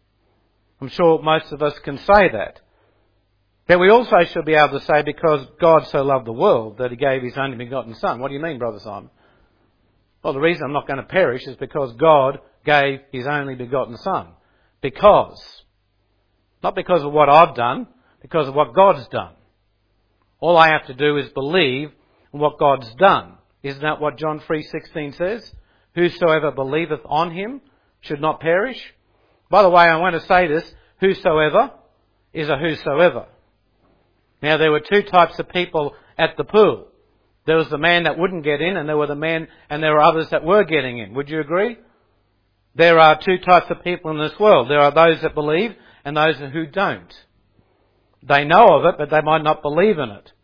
I'm sure most of us can say that. But we also should be able to say, because God so loved the world that He gave His only begotten Son. What do you mean, Brother Simon? Well, the reason I'm not going to perish is because God gave His only begotten Son. Because. Not because of what I've done, because of what God's done. All I have to do is believe in what God's done. Isn't that what John three sixteen says? Whosoever believeth on Him should not perish. By the way, I want to say this. Whosoever is a whosoever. Now, there were two types of people at the pool. There was the man that wouldn't get in, and there were the men, and there were others that were getting in. Would you agree? There are two types of people in this world. There are those that believe and those who don't. They know of it, but they might not believe in it.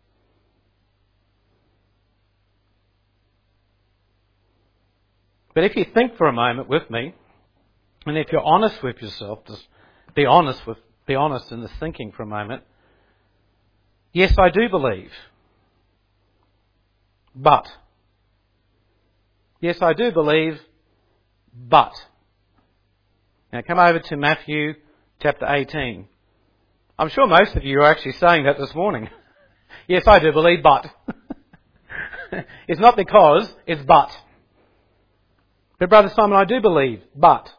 But if you think for a moment with me, and if you're honest with yourself, just be honest with, be honest in this thinking for a moment. Yes, I do believe. But. Yes, I do believe, but. Now come over to Matthew chapter eighteen. I'm sure most of you are actually saying that this morning. Yes, I do believe, but. It's not because, it's but. But Brother Simon, I do believe, but.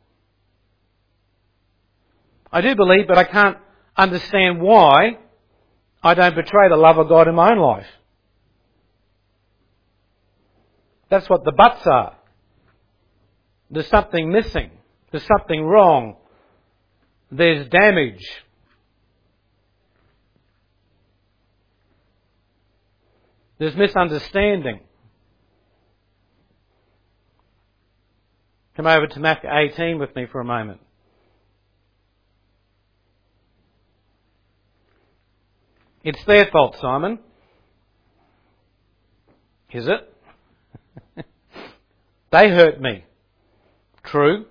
I do believe, but I can't understand why I don't betray the love of God in my own life. That's what the buts are. There's something missing. There's something wrong. There's damage. There's misunderstanding. Come over to Matthew eighteen with me for a moment. It's their fault, Simon. Is it? They hurt me. True.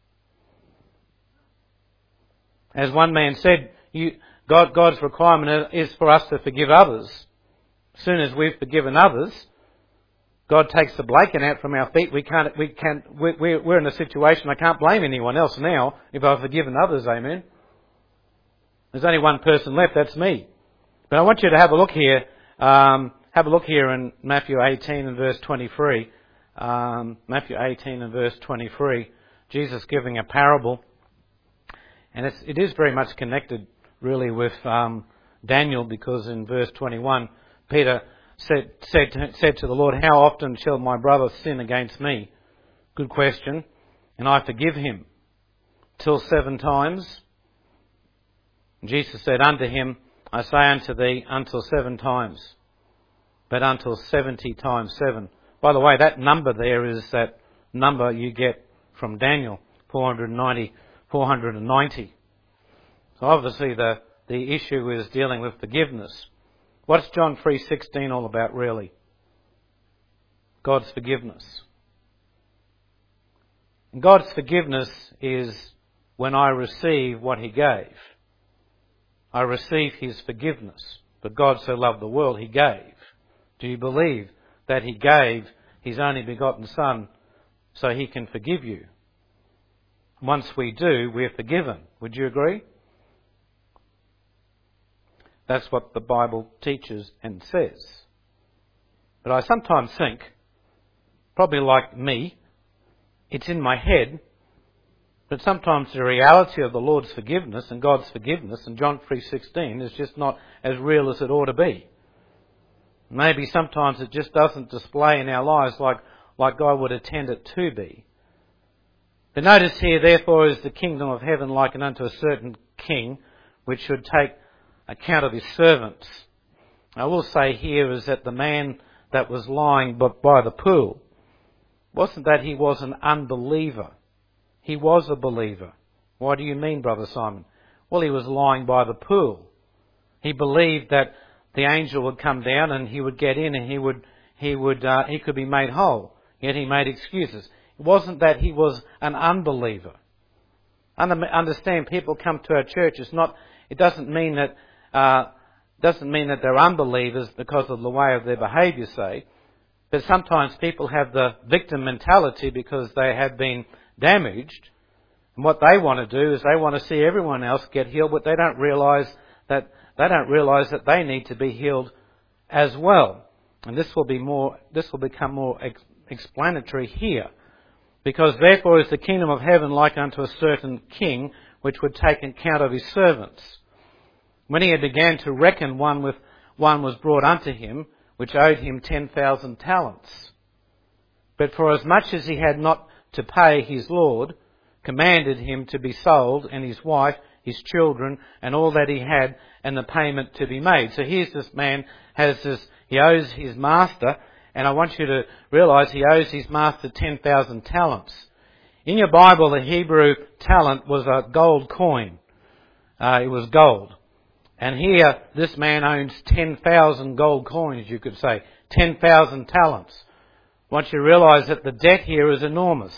As one man said, you, God, God's requirement is for us to forgive others. As soon as we've forgiven others, God takes the blanket out from our feet. We can't, we can't, we're, we're in a situation I can't blame anyone else now if I've forgiven others, amen. There's only one person left, that's me. But I want you to have a look here, um, have a look here in Matthew eighteen and verse twenty-three. Um, Matthew eighteen and verse twenty-three. Jesus giving a parable. And it's, it is very much connected really with um, Daniel, because in verse twenty-one, Peter said, said, to, said to the Lord, how often shall my brother sin against me? Good question. And I forgive him. Till seven times. And Jesus said unto him, I say unto thee, until seven times, but until seventy times seven. By the way, that number there is that number you get from Daniel, four hundred ninety, four hundred ninety. So obviously the, the issue is dealing with forgiveness. What's John three sixteen all about really? God's forgiveness. And God's forgiveness is when I receive what He gave. I receive His forgiveness. But God so loved the world, He gave. Do you believe that He gave His only begotten Son so He can forgive you? Once we do, we're forgiven. Would you agree? That's what the Bible teaches and says. But I sometimes think, probably like me, it's in my head, but sometimes the reality of the Lord's forgiveness and God's forgiveness in John three sixteen is just not as real as it ought to be. Maybe sometimes it just doesn't display in our lives like, like God would intend it to be. But notice here, therefore, is the kingdom of heaven likened unto a certain king, which should take account of his servants. I will say here is that the man that was lying by the pool, wasn't that he was an unbeliever. He was a believer. Why do you mean, Brother Simon? Well, he was lying by the pool. He believed that the angel would come down and he would get in and he would, he would, uh, he could be made whole. Yet he made excuses. It wasn't that he was an unbeliever. Understand, people come to our church. It's not. It doesn't mean that. Uh, doesn't mean that they're unbelievers because of the way of their behaviour, say. But sometimes people have the victim mentality because they have been damaged. And what they want to do is they want to see everyone else get healed, but they don't realise that they don't realise that they need to be healed as well. And this will be more. This will become more ex- explanatory here. Because therefore is the kingdom of heaven like unto a certain king, which would take account of his servants. When he had began to reckon, one with one was brought unto him, which owed him ten thousand talents. But for as much as he had not to pay, his lord commanded him to be sold, and his wife, his children, and all that he had, and the payment to be made. So here's this man has this. He owes his master. And I want you to realise he owes his master ten thousand talents. In your Bible, the Hebrew talent was a gold coin. Uh, it was gold. And here, this man owns ten thousand gold coins, you could say. ten thousand talents. I want you to realise that the debt here is enormous.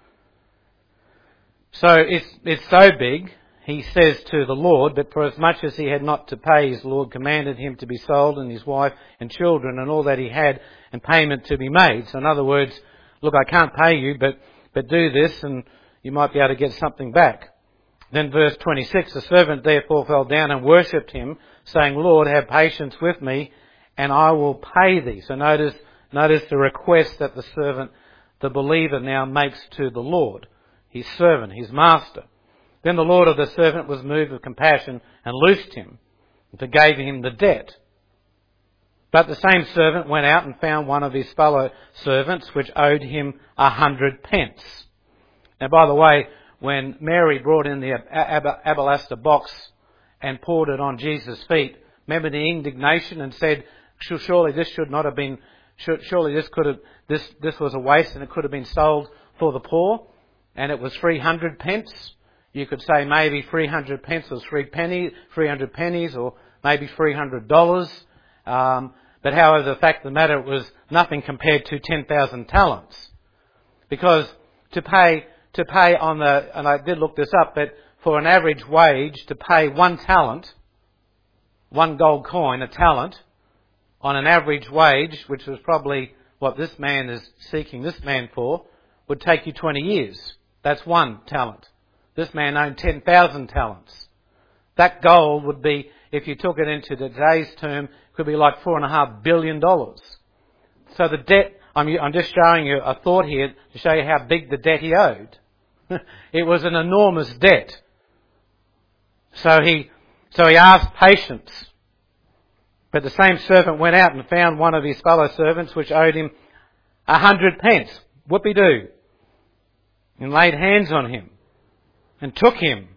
So it's, it's so big, he says to the Lord, that for as much as he had not to pay, his Lord commanded him to be sold, and his wife and children and all that he had, and payment to be made. So in other words, look, I can't pay you, but, but do this and you might be able to get something back. Then verse twenty-six, the servant therefore fell down and worshipped him, saying, Lord, have patience with me, and I will pay thee. So notice, notice the request that the servant, the believer now makes to the Lord, his servant, his master. Then the Lord of the servant was moved with compassion and loosed him and forgave him the debt. But the same servant went out and found one of his fellow servants which owed him a hundred pence. Now, by the way, when Mary brought in the ab- alabaster box and poured it on Jesus' feet, remember the indignation and said, surely this should not have been, surely this could have, this, this was a waste and it could have been sold for the poor, and it was three hundred pence. You could say maybe three hundred pence was three penny, three hundred pennies, or maybe three hundred dollars. Um, but however, the fact of the matter, it was nothing compared to ten thousand talents. Because to pay, to pay on the, and I did look this up, but for an average wage, to pay one talent, one gold coin, a talent, on an average wage, which was probably what this man is seeking this man for, would take you twenty years. That's one talent. This man owned ten thousand talents. That gold would be, if you took it into today's term, could be like four and a half billion dollars. So the debt, I'm, I'm just showing you a thought here to show you how big the debt he owed. It was an enormous debt. So he, so he asked patience. But the same servant went out and found one of his fellow servants which owed him a hundred pence. Whoopie-doo. And laid hands on him. And took him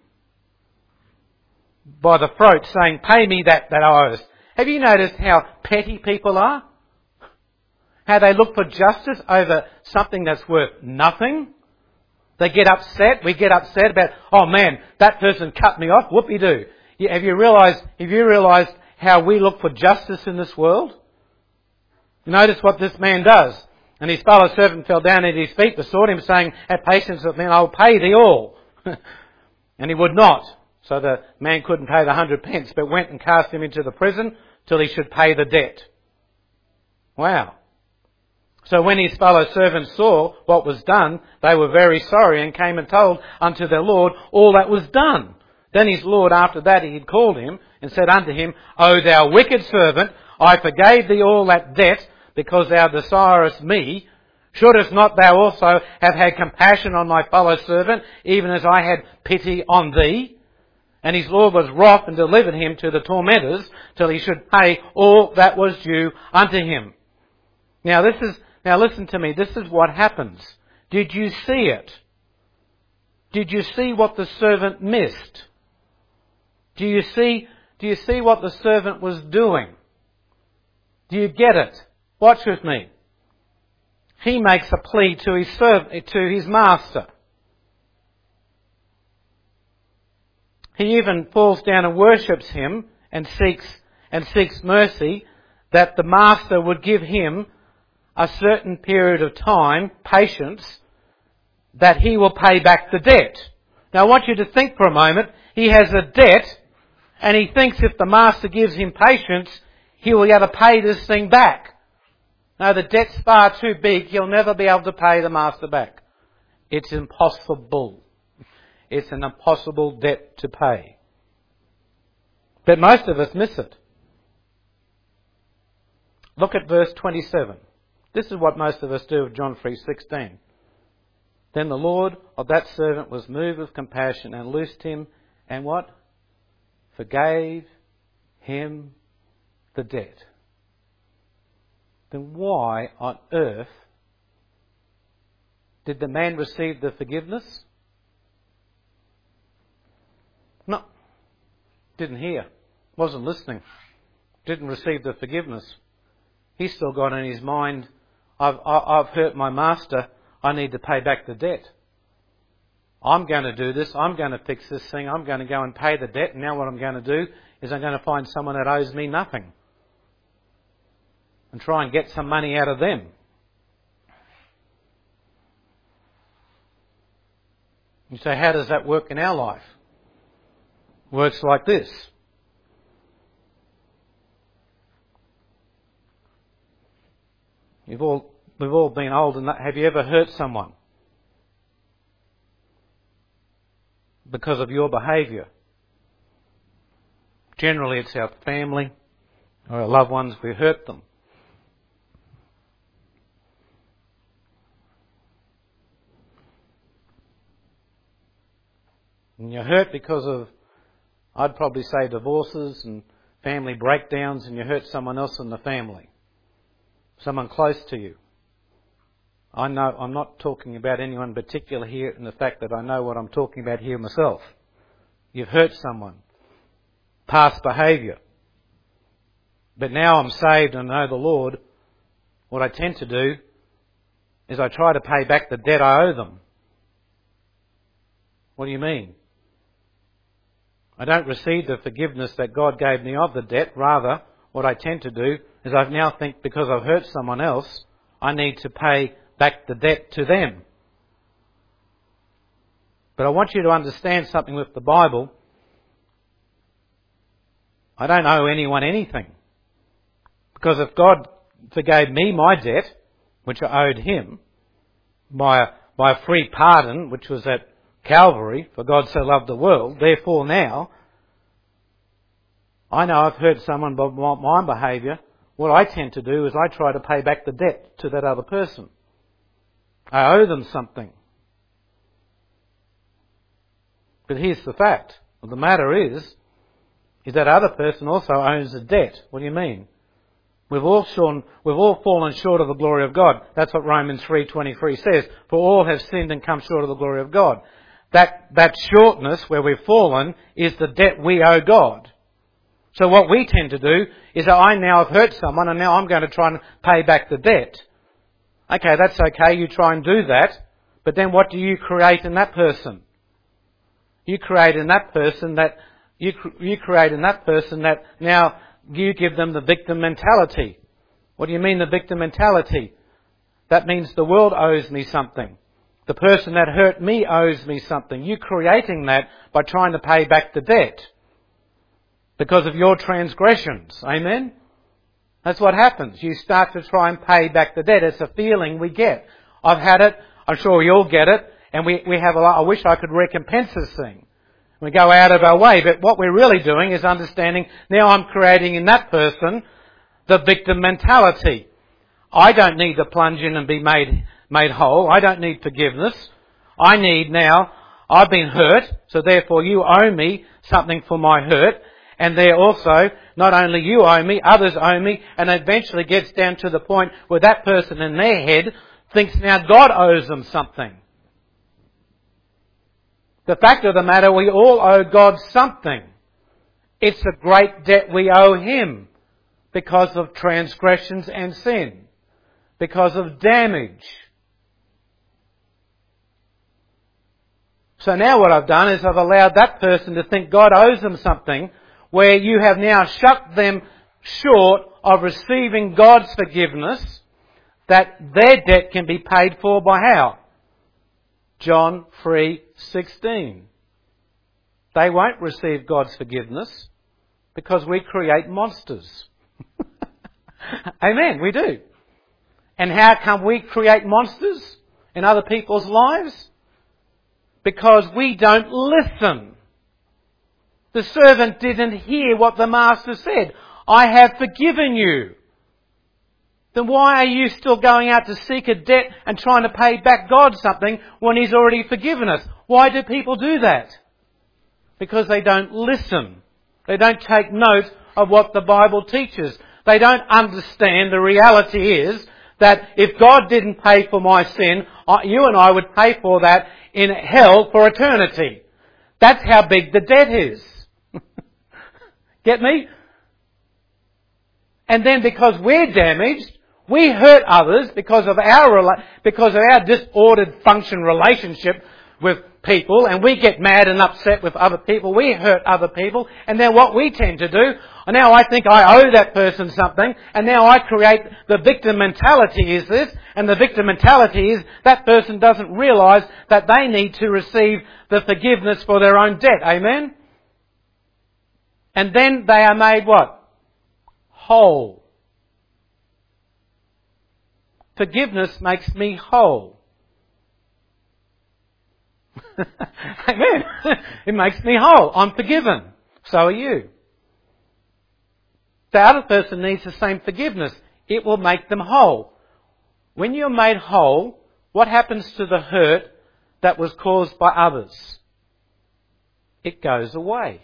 by the throat, saying, pay me that, that I owe us. Have you noticed how petty people are? how they look for justice over something that's worth nothing. They get upset. We get upset about, oh man, that person cut me off. Whoopie-doo. Have you realised, have you realised how we look for justice in this world? Notice what this man does. And his fellow servant fell down at his feet, besought him, saying, have patience with me, and I will pay thee all. And he would not. So the man couldn't pay the hundred pence, but went and cast him into the prison till he should pay the debt. Wow. So when his fellow servants saw what was done, they were very sorry, and came and told unto their Lord all that was done. Then his Lord, after that he had called him, and said unto him, O thou wicked servant, I forgave thee all that debt, because thou desirest me. Shouldest not thou also have had compassion on my fellow servant, even as I had pity on thee? And his Lord was wroth and delivered him to the tormentors, till he should pay all that was due unto him. Now this is, now listen to me, this is what happens. Did you see it? Did you see what the servant missed? Do you see, do you see what the servant was doing? Do you get it? Watch with me. He makes a plea to his servant, to his master. He even falls down and worships him and seeks and seeks mercy that the master would give him a certain period of time, patience, that he will pay back the debt. Now I want you to think for a moment. He has a debt, and he thinks if the master gives him patience, he will be able to pay this thing back. No, the debt's far too big. He'll never be able to pay the master back. It's impossible. It's an impossible debt to pay. But most of us miss it. Look at verse twenty-seven. This is what most of us do with John three sixteen. Then the Lord of that servant was moved with compassion and loosed him, and what? Forgave him the debt. Then why on earth did the man receive the forgiveness? No. Didn't hear. Wasn't listening. Didn't receive the forgiveness. He's still got in his mind, I've, I've hurt my master, I need to pay back the debt. I'm going to do this, I'm going to fix this thing, I'm going to go and pay the debt, and now what I'm going to do is I'm going to find someone that owes me nothing and try and get some money out of them. You say, how does that work in our life? Works like this. You've all, we've all been old enough. Have you ever hurt someone because of your behaviour? Generally it's our family or our loved ones. We hurt them. And you're hurt because of, I'd probably say, divorces and family breakdowns, and you hurt someone else in the family. Someone close to you. I know I'm not talking about anyone particular here in the fact that I know what I'm talking about here myself. You've hurt someone. Past behaviour. But now I'm saved and I know the Lord. What I tend to do is I try to pay back the debt I owe them. What do you mean? I don't receive the forgiveness that God gave me of the debt. Rather, what I tend to do is I now think because I've hurt someone else, I need to pay back the debt to them. But I want you to understand something with the Bible. I don't owe anyone anything. Because if God forgave me my debt, which I owed him, by a, by a free pardon, which was at Calvary, for God so loved the world, therefore now, I know I've hurt someone by my behaviour. What I tend to do is I try to pay back the debt to that other person. I owe them something. But here's the fact. Well, the matter is, is that other person also owns a debt. What do you mean? We've all, shorn, we've all fallen short of the glory of God. That's what Romans three twenty-three says. For all have sinned and come short of the glory of God. That, that shortness where we've fallen is the debt we owe God. So what we tend to do is that I now have hurt someone and now I'm going to try and pay back the debt. Okay, that's okay, you try and do that, but then what do you create in that person? You create in that person that, you, you create in that person that now you give them the victim mentality. What do you mean the victim mentality? That means the world owes me something. The person that hurt me owes me something. You're creating that by trying to pay back the debt because of your transgressions. Amen? That's what happens. You start to try and pay back the debt. It's a feeling we get. I've had it. I'm sure we all get it. And we, we have a lot. I wish I could recompense this thing. We go out of our way. But what we're really doing is understanding, now I'm creating in that person the victim mentality. I don't need to plunge in and be made, made whole. I don't need forgiveness. I need now, I've been hurt, so therefore you owe me something for my hurt. And there also, not only you owe me, others owe me, and eventually gets down to the point where that person in their head thinks now God owes them something. The fact of the matter, we all owe God something. It's a great debt we owe Him because of transgressions and sin, because of damage. So now what I've done is I've allowed that person to think God owes them something, where you have now shut them short of receiving God's forgiveness, that their debt can be paid for by how? John three sixteen. They won't receive God's forgiveness because we create monsters. Amen, we do. And how come we create monsters in other people's lives? Because we don't listen. The servant didn't hear what the master said. I have forgiven you. Then why are you still going out to seek a debt and trying to pay back God something when He's already forgiven us? Why do people do that? Because they don't listen. They don't take note of what the Bible teaches. They don't understand the reality is that if God didn't pay for my sin, you and I would pay for that in hell for eternity. That's how big the debt is. Get me? And then because we're damaged, we hurt others because of our because of our disordered function relationship with people, and we get mad and upset with other people. We hurt other people, and then what we tend to do, now I think I owe that person something, and now I create the victim mentality is this, and the victim mentality is that person doesn't realise that they need to receive the forgiveness for their own debt. Amen? And then they are made what? Whole. Forgiveness makes me whole. Amen. It makes me whole. I'm forgiven. So are you. The other person needs the same forgiveness. It will make them whole. When you're made whole, what happens to the hurt that was caused by others? It goes away.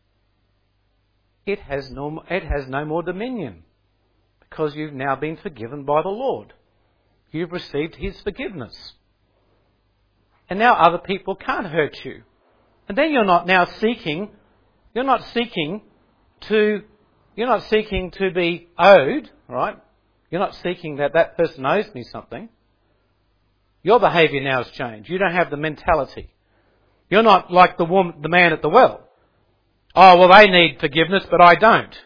It has no, it has no more dominion because you've now been forgiven by the Lord. You've received His forgiveness. And now other people can't hurt you. And then you're not now seeking, you're not seeking to, you're not seeking to be owed, right? You're not seeking that that person owes me something. Your behaviour now has changed. You don't have the mentality. You're not like the woman, the man at the well. Oh, well, they need forgiveness, but I don't.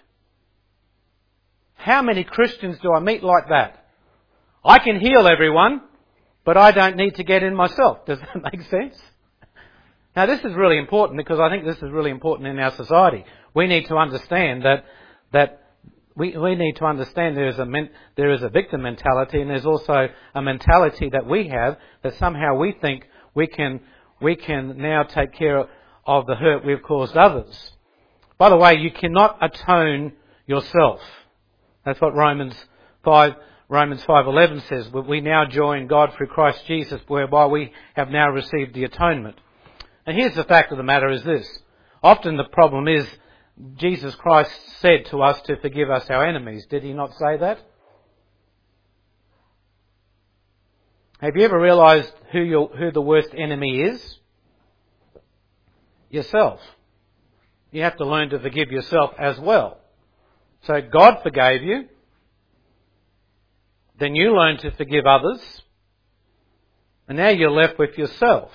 How many Christians do I meet like that? I can heal everyone, but I don't need to get in myself. Does that make sense? Now, this is really important because I think this is really important in our society. We need to understand that that we we need to understand there is a men, there is a victim mentality, and there's also a mentality that we have that somehow we think we can we can now take care of the hurt we've caused others. By the way, you cannot atone yourself. That's what Romans five Romans five eleven says. We now join God through Christ Jesus, whereby we have now received the atonement. And here's the fact of the matter is this. Often the problem is Jesus Christ said to us to forgive us our enemies. Did He not say that? Have you ever realised who your, who the worst enemy is? Yourself. You have to learn to forgive yourself as well. So God forgave you. Then you learn to forgive others. And now you're left with yourself.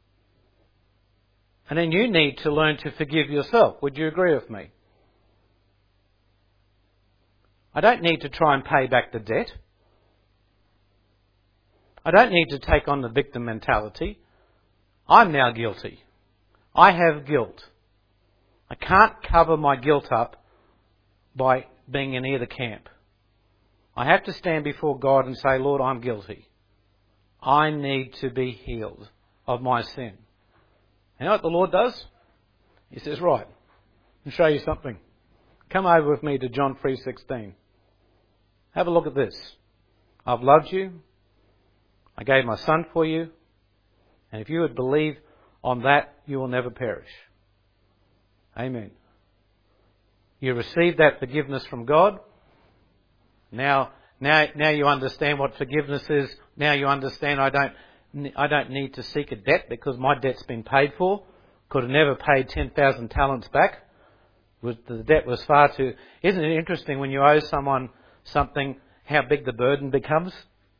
And then you need to learn to forgive yourself. Would you agree with me? I don't need to try and pay back the debt. I don't need to take on the victim mentality. I'm now guilty. I have guilt. I can't cover my guilt up by being in either camp. I have to stand before God and say, Lord, I'm guilty. I need to be healed of my sin. You know what the Lord does? He says, right, I'll show you something. Come over with me to John three sixteen. Have a look at this. I've loved you. I gave my son for you. And if you would believe on that, you will never perish. Amen. You received that forgiveness from God. Now, now, now you understand what forgiveness is. Now you understand I don't, I don't need to seek a debt because my debt's been paid for. Could have never paid ten thousand talents back. The debt was far too... Isn't it interesting when you owe someone something, how big the burden becomes?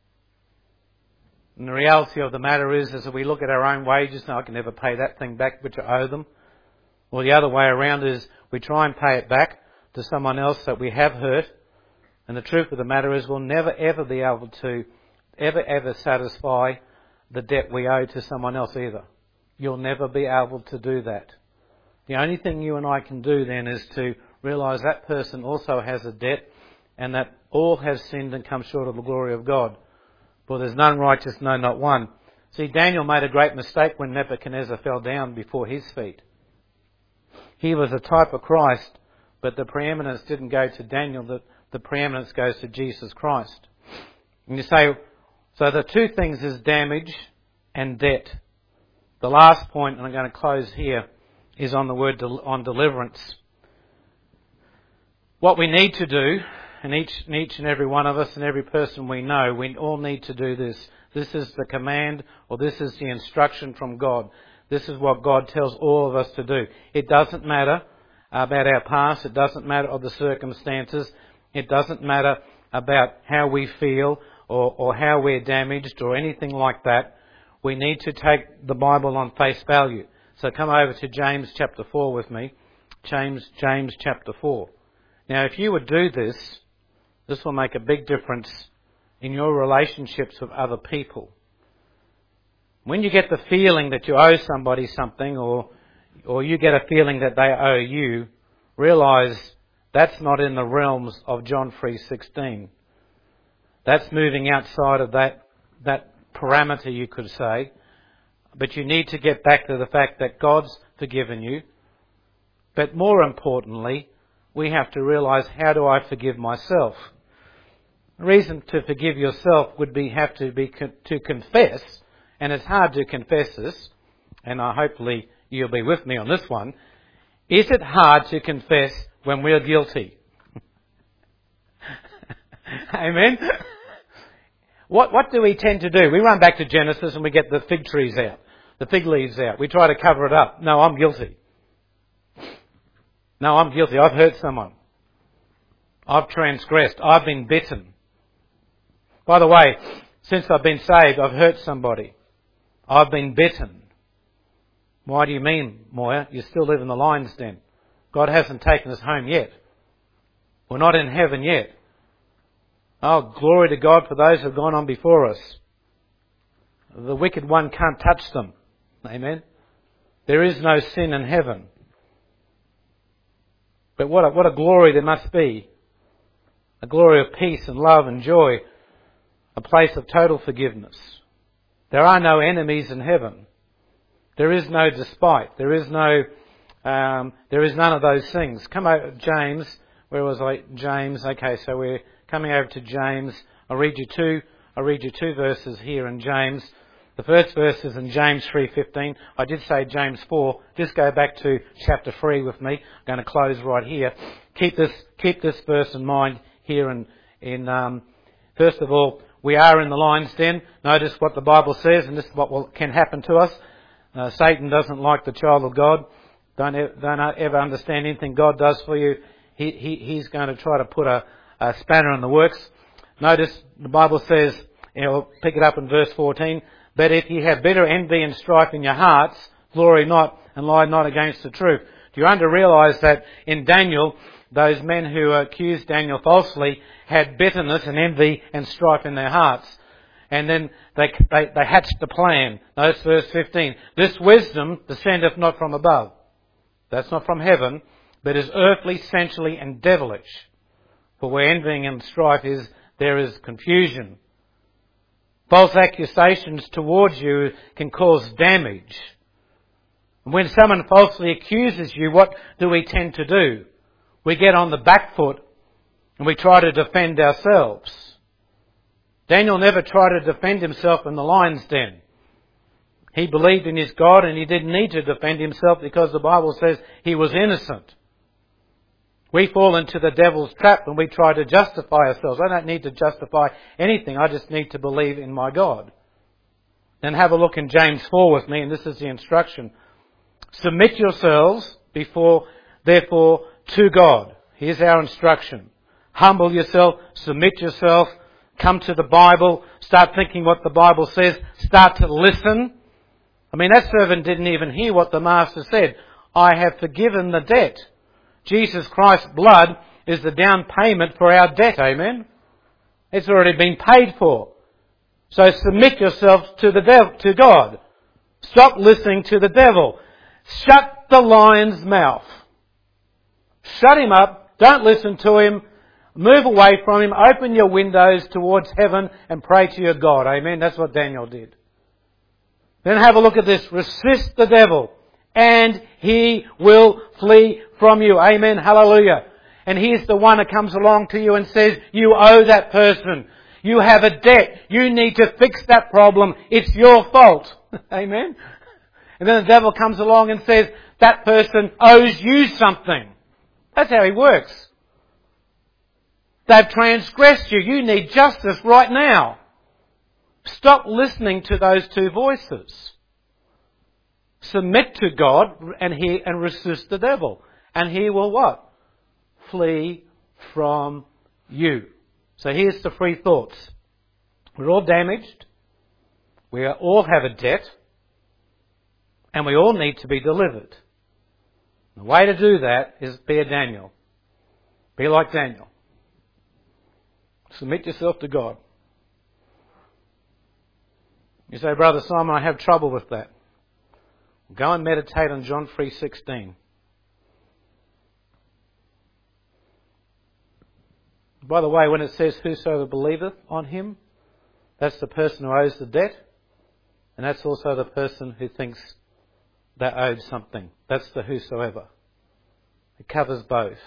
And the reality of the matter is, is that we look at our own wages, no, I can never pay that thing back which I owe them. Or the other way around is we try and pay it back to someone else that we have hurt. And the truth of the matter is we'll never ever be able to ever ever satisfy the debt we owe to someone else either. You'll never be able to do that. The only thing you and I can do then is to realise that person also has a debt and that all have sinned and come short of the glory of God. For there's none righteous, no, not one. See, Daniel made a great mistake when Nebuchadnezzar fell down before his feet. He was a type of Christ, but the preeminence didn't go to Daniel, the, the preeminence goes to Jesus Christ. And you say, so the two things is damage and debt. The last point, and I'm going to close here, is on the word del- on deliverance. What we need to do, and each, and each and every one of us and every person we know, we all need to do this. This is the command, or this is the instruction from God. This is what God tells all of us to do. It doesn't matter about our past. It doesn't matter of the circumstances. It doesn't matter about how we feel or, or how we're damaged or anything like that. We need to take the Bible on face value. So come over to James chapter four with me. James, James chapter four. Now if you would do this, this will make a big difference in your relationships with other people. When you get the feeling that you owe somebody something, or or you get a feeling that they owe you, realise that's not in the realms of John three sixteen. That's moving outside of that that parameter, you could say. But you need to get back to the fact that God's forgiven you. But more importantly, we have to realise, how do I forgive myself? The reason to forgive yourself would be have to be to confess. And it's hard to confess this, and I hopefully you'll be with me on this one. Is it hard to confess when we're guilty? Amen? What what do we tend to do? We run back to Genesis and we get the fig trees out, the fig leaves out. We try to cover it up. No, I'm guilty. No, I'm guilty. I've hurt someone. I've transgressed. I've been bitten. By the way, since I've been saved, I've hurt somebody. I've been bitten. Why do you mean, Moya? You still live in the lion's den. God hasn't taken us home yet. We're not in heaven yet. Oh, glory to God for those who have gone on before us. The wicked one can't touch them. Amen. There is no sin in heaven. But what a, what a glory there must be. A glory of peace and love and joy. A place of total forgiveness. There are no enemies in heaven. There is no despite. There is no, um, there is none of those things. Come over, James. Where was I? James. Okay, so we're coming over to James. I'll read you two. I'll read you two verses here in James. The first verse is in James three fifteen. I did say James four. Just go back to chapter three with me. I'm going to close right here. Keep this, keep this verse in mind here. In, in um, first of all, we are in the lion's den. Notice what the Bible says, and this is what will, can happen to us. Uh, Satan doesn't like the child of God. Don't, don't ever understand anything God does for you. He, he, he's going to try to put a, a spanner in the works. Notice the Bible says, you know, pick it up in verse fourteen, but if ye have bitter envy and strife in your hearts, glory not and lie not against the truth. Do you under realise that in Daniel, those men who accused Daniel falsely had bitterness and envy and strife in their hearts? And then they, they, they hatched a plan. Notice verse fifteen. This wisdom descendeth not from above. That's not from heaven, but is earthly, sensually, and devilish. For where envying and strife is, there is confusion. False accusations towards you can cause damage. And when someone falsely accuses you, what do we tend to do? We get on the back foot and we try to defend ourselves. Daniel never tried to defend himself in the lion's den. He believed in his God and he didn't need to defend himself because the Bible says he was innocent. We fall into the devil's trap when we try to justify ourselves. I don't need to justify anything. I just need to believe in my God. Then have a look in James four with me, and this is the instruction. Submit yourselves before, therefore, to God. Here's our instruction. Humble yourself, submit yourself, come to the Bible, start thinking what the Bible says, start to listen. I mean, that servant didn't even hear what the master said. I have forgiven the debt. Jesus Christ's blood is the down payment for our debt, amen? It's already been paid for. So submit yourselves to the devil, to God. Stop listening to the devil. Shut the lion's mouth. Shut him up. Don't listen to him. Move away from him. Open your windows towards heaven and pray to your God, amen? That's what Daniel did. Then have a look at this. Resist the devil, and he will flee from you. Amen. Hallelujah. And here's the one that comes along to you and says, you owe that person. You have a debt. You need to fix that problem. It's your fault. Amen. And then the devil comes along and says, that person owes you something. That's how he works. They've transgressed you. You need justice right now. Stop listening to those two voices. Submit to God and he and resist the devil. And he will what? Flee from you. So here's the three thoughts. We're all damaged. We all have a debt. And we all need to be delivered. The way to do that is be a Daniel. Be like Daniel. Submit yourself to God. You say, Brother Simon, I have trouble with that. Go and meditate on John three sixteen. By the way, when it says whosoever believeth on him, that's the person who owes the debt, and that's also the person who thinks they owed something. That's the whosoever. It covers both.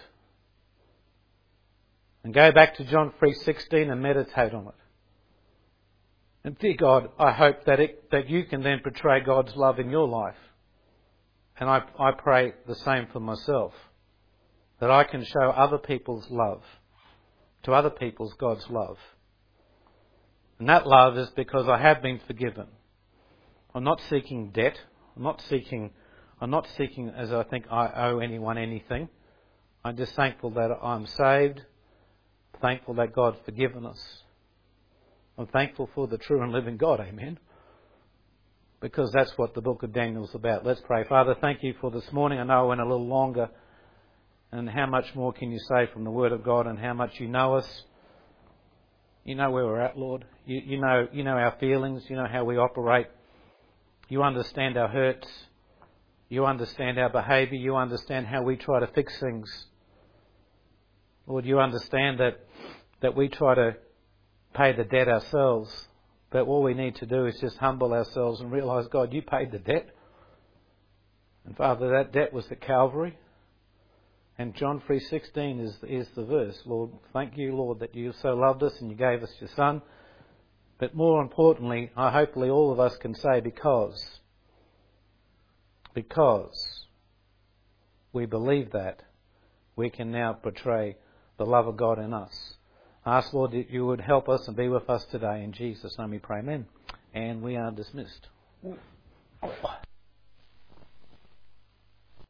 And go back to John three sixteen and meditate on it. And dear God, I hope that it, that you can then portray God's love in your life. And I, I pray the same for myself. That I can show other people's love. To other people's God's love. And that love is because I have been forgiven. I'm not seeking debt. I'm not seeking, I'm not seeking as I think I owe anyone anything. I'm just thankful that I'm saved. Thankful that God's forgiven us. I'm thankful for the true and living God, amen. Because that's what the book of Daniel is about. Let's pray. Father, thank you for this morning. I know I went a little longer. And how much more can you say from the Word of God and how much you know us? You know where we're at, Lord. You, you know, you know our feelings. You know how we operate. You understand our hurts. You understand our behaviour. You understand how we try to fix things. Lord, you understand that, that we try to pay the debt ourselves. But all we need to do is just humble ourselves and realise, God, you paid the debt. And Father, that debt was at Calvary. And John three sixteen is, is the verse. Lord, thank you, Lord, that you so loved us and you gave us your Son. But more importantly, I hopefully all of us can say because. Because we believe that, we can now portray the love of God in us. I ask, Lord, that you would help us and be with us today. In Jesus' name we pray, amen. And we are dismissed.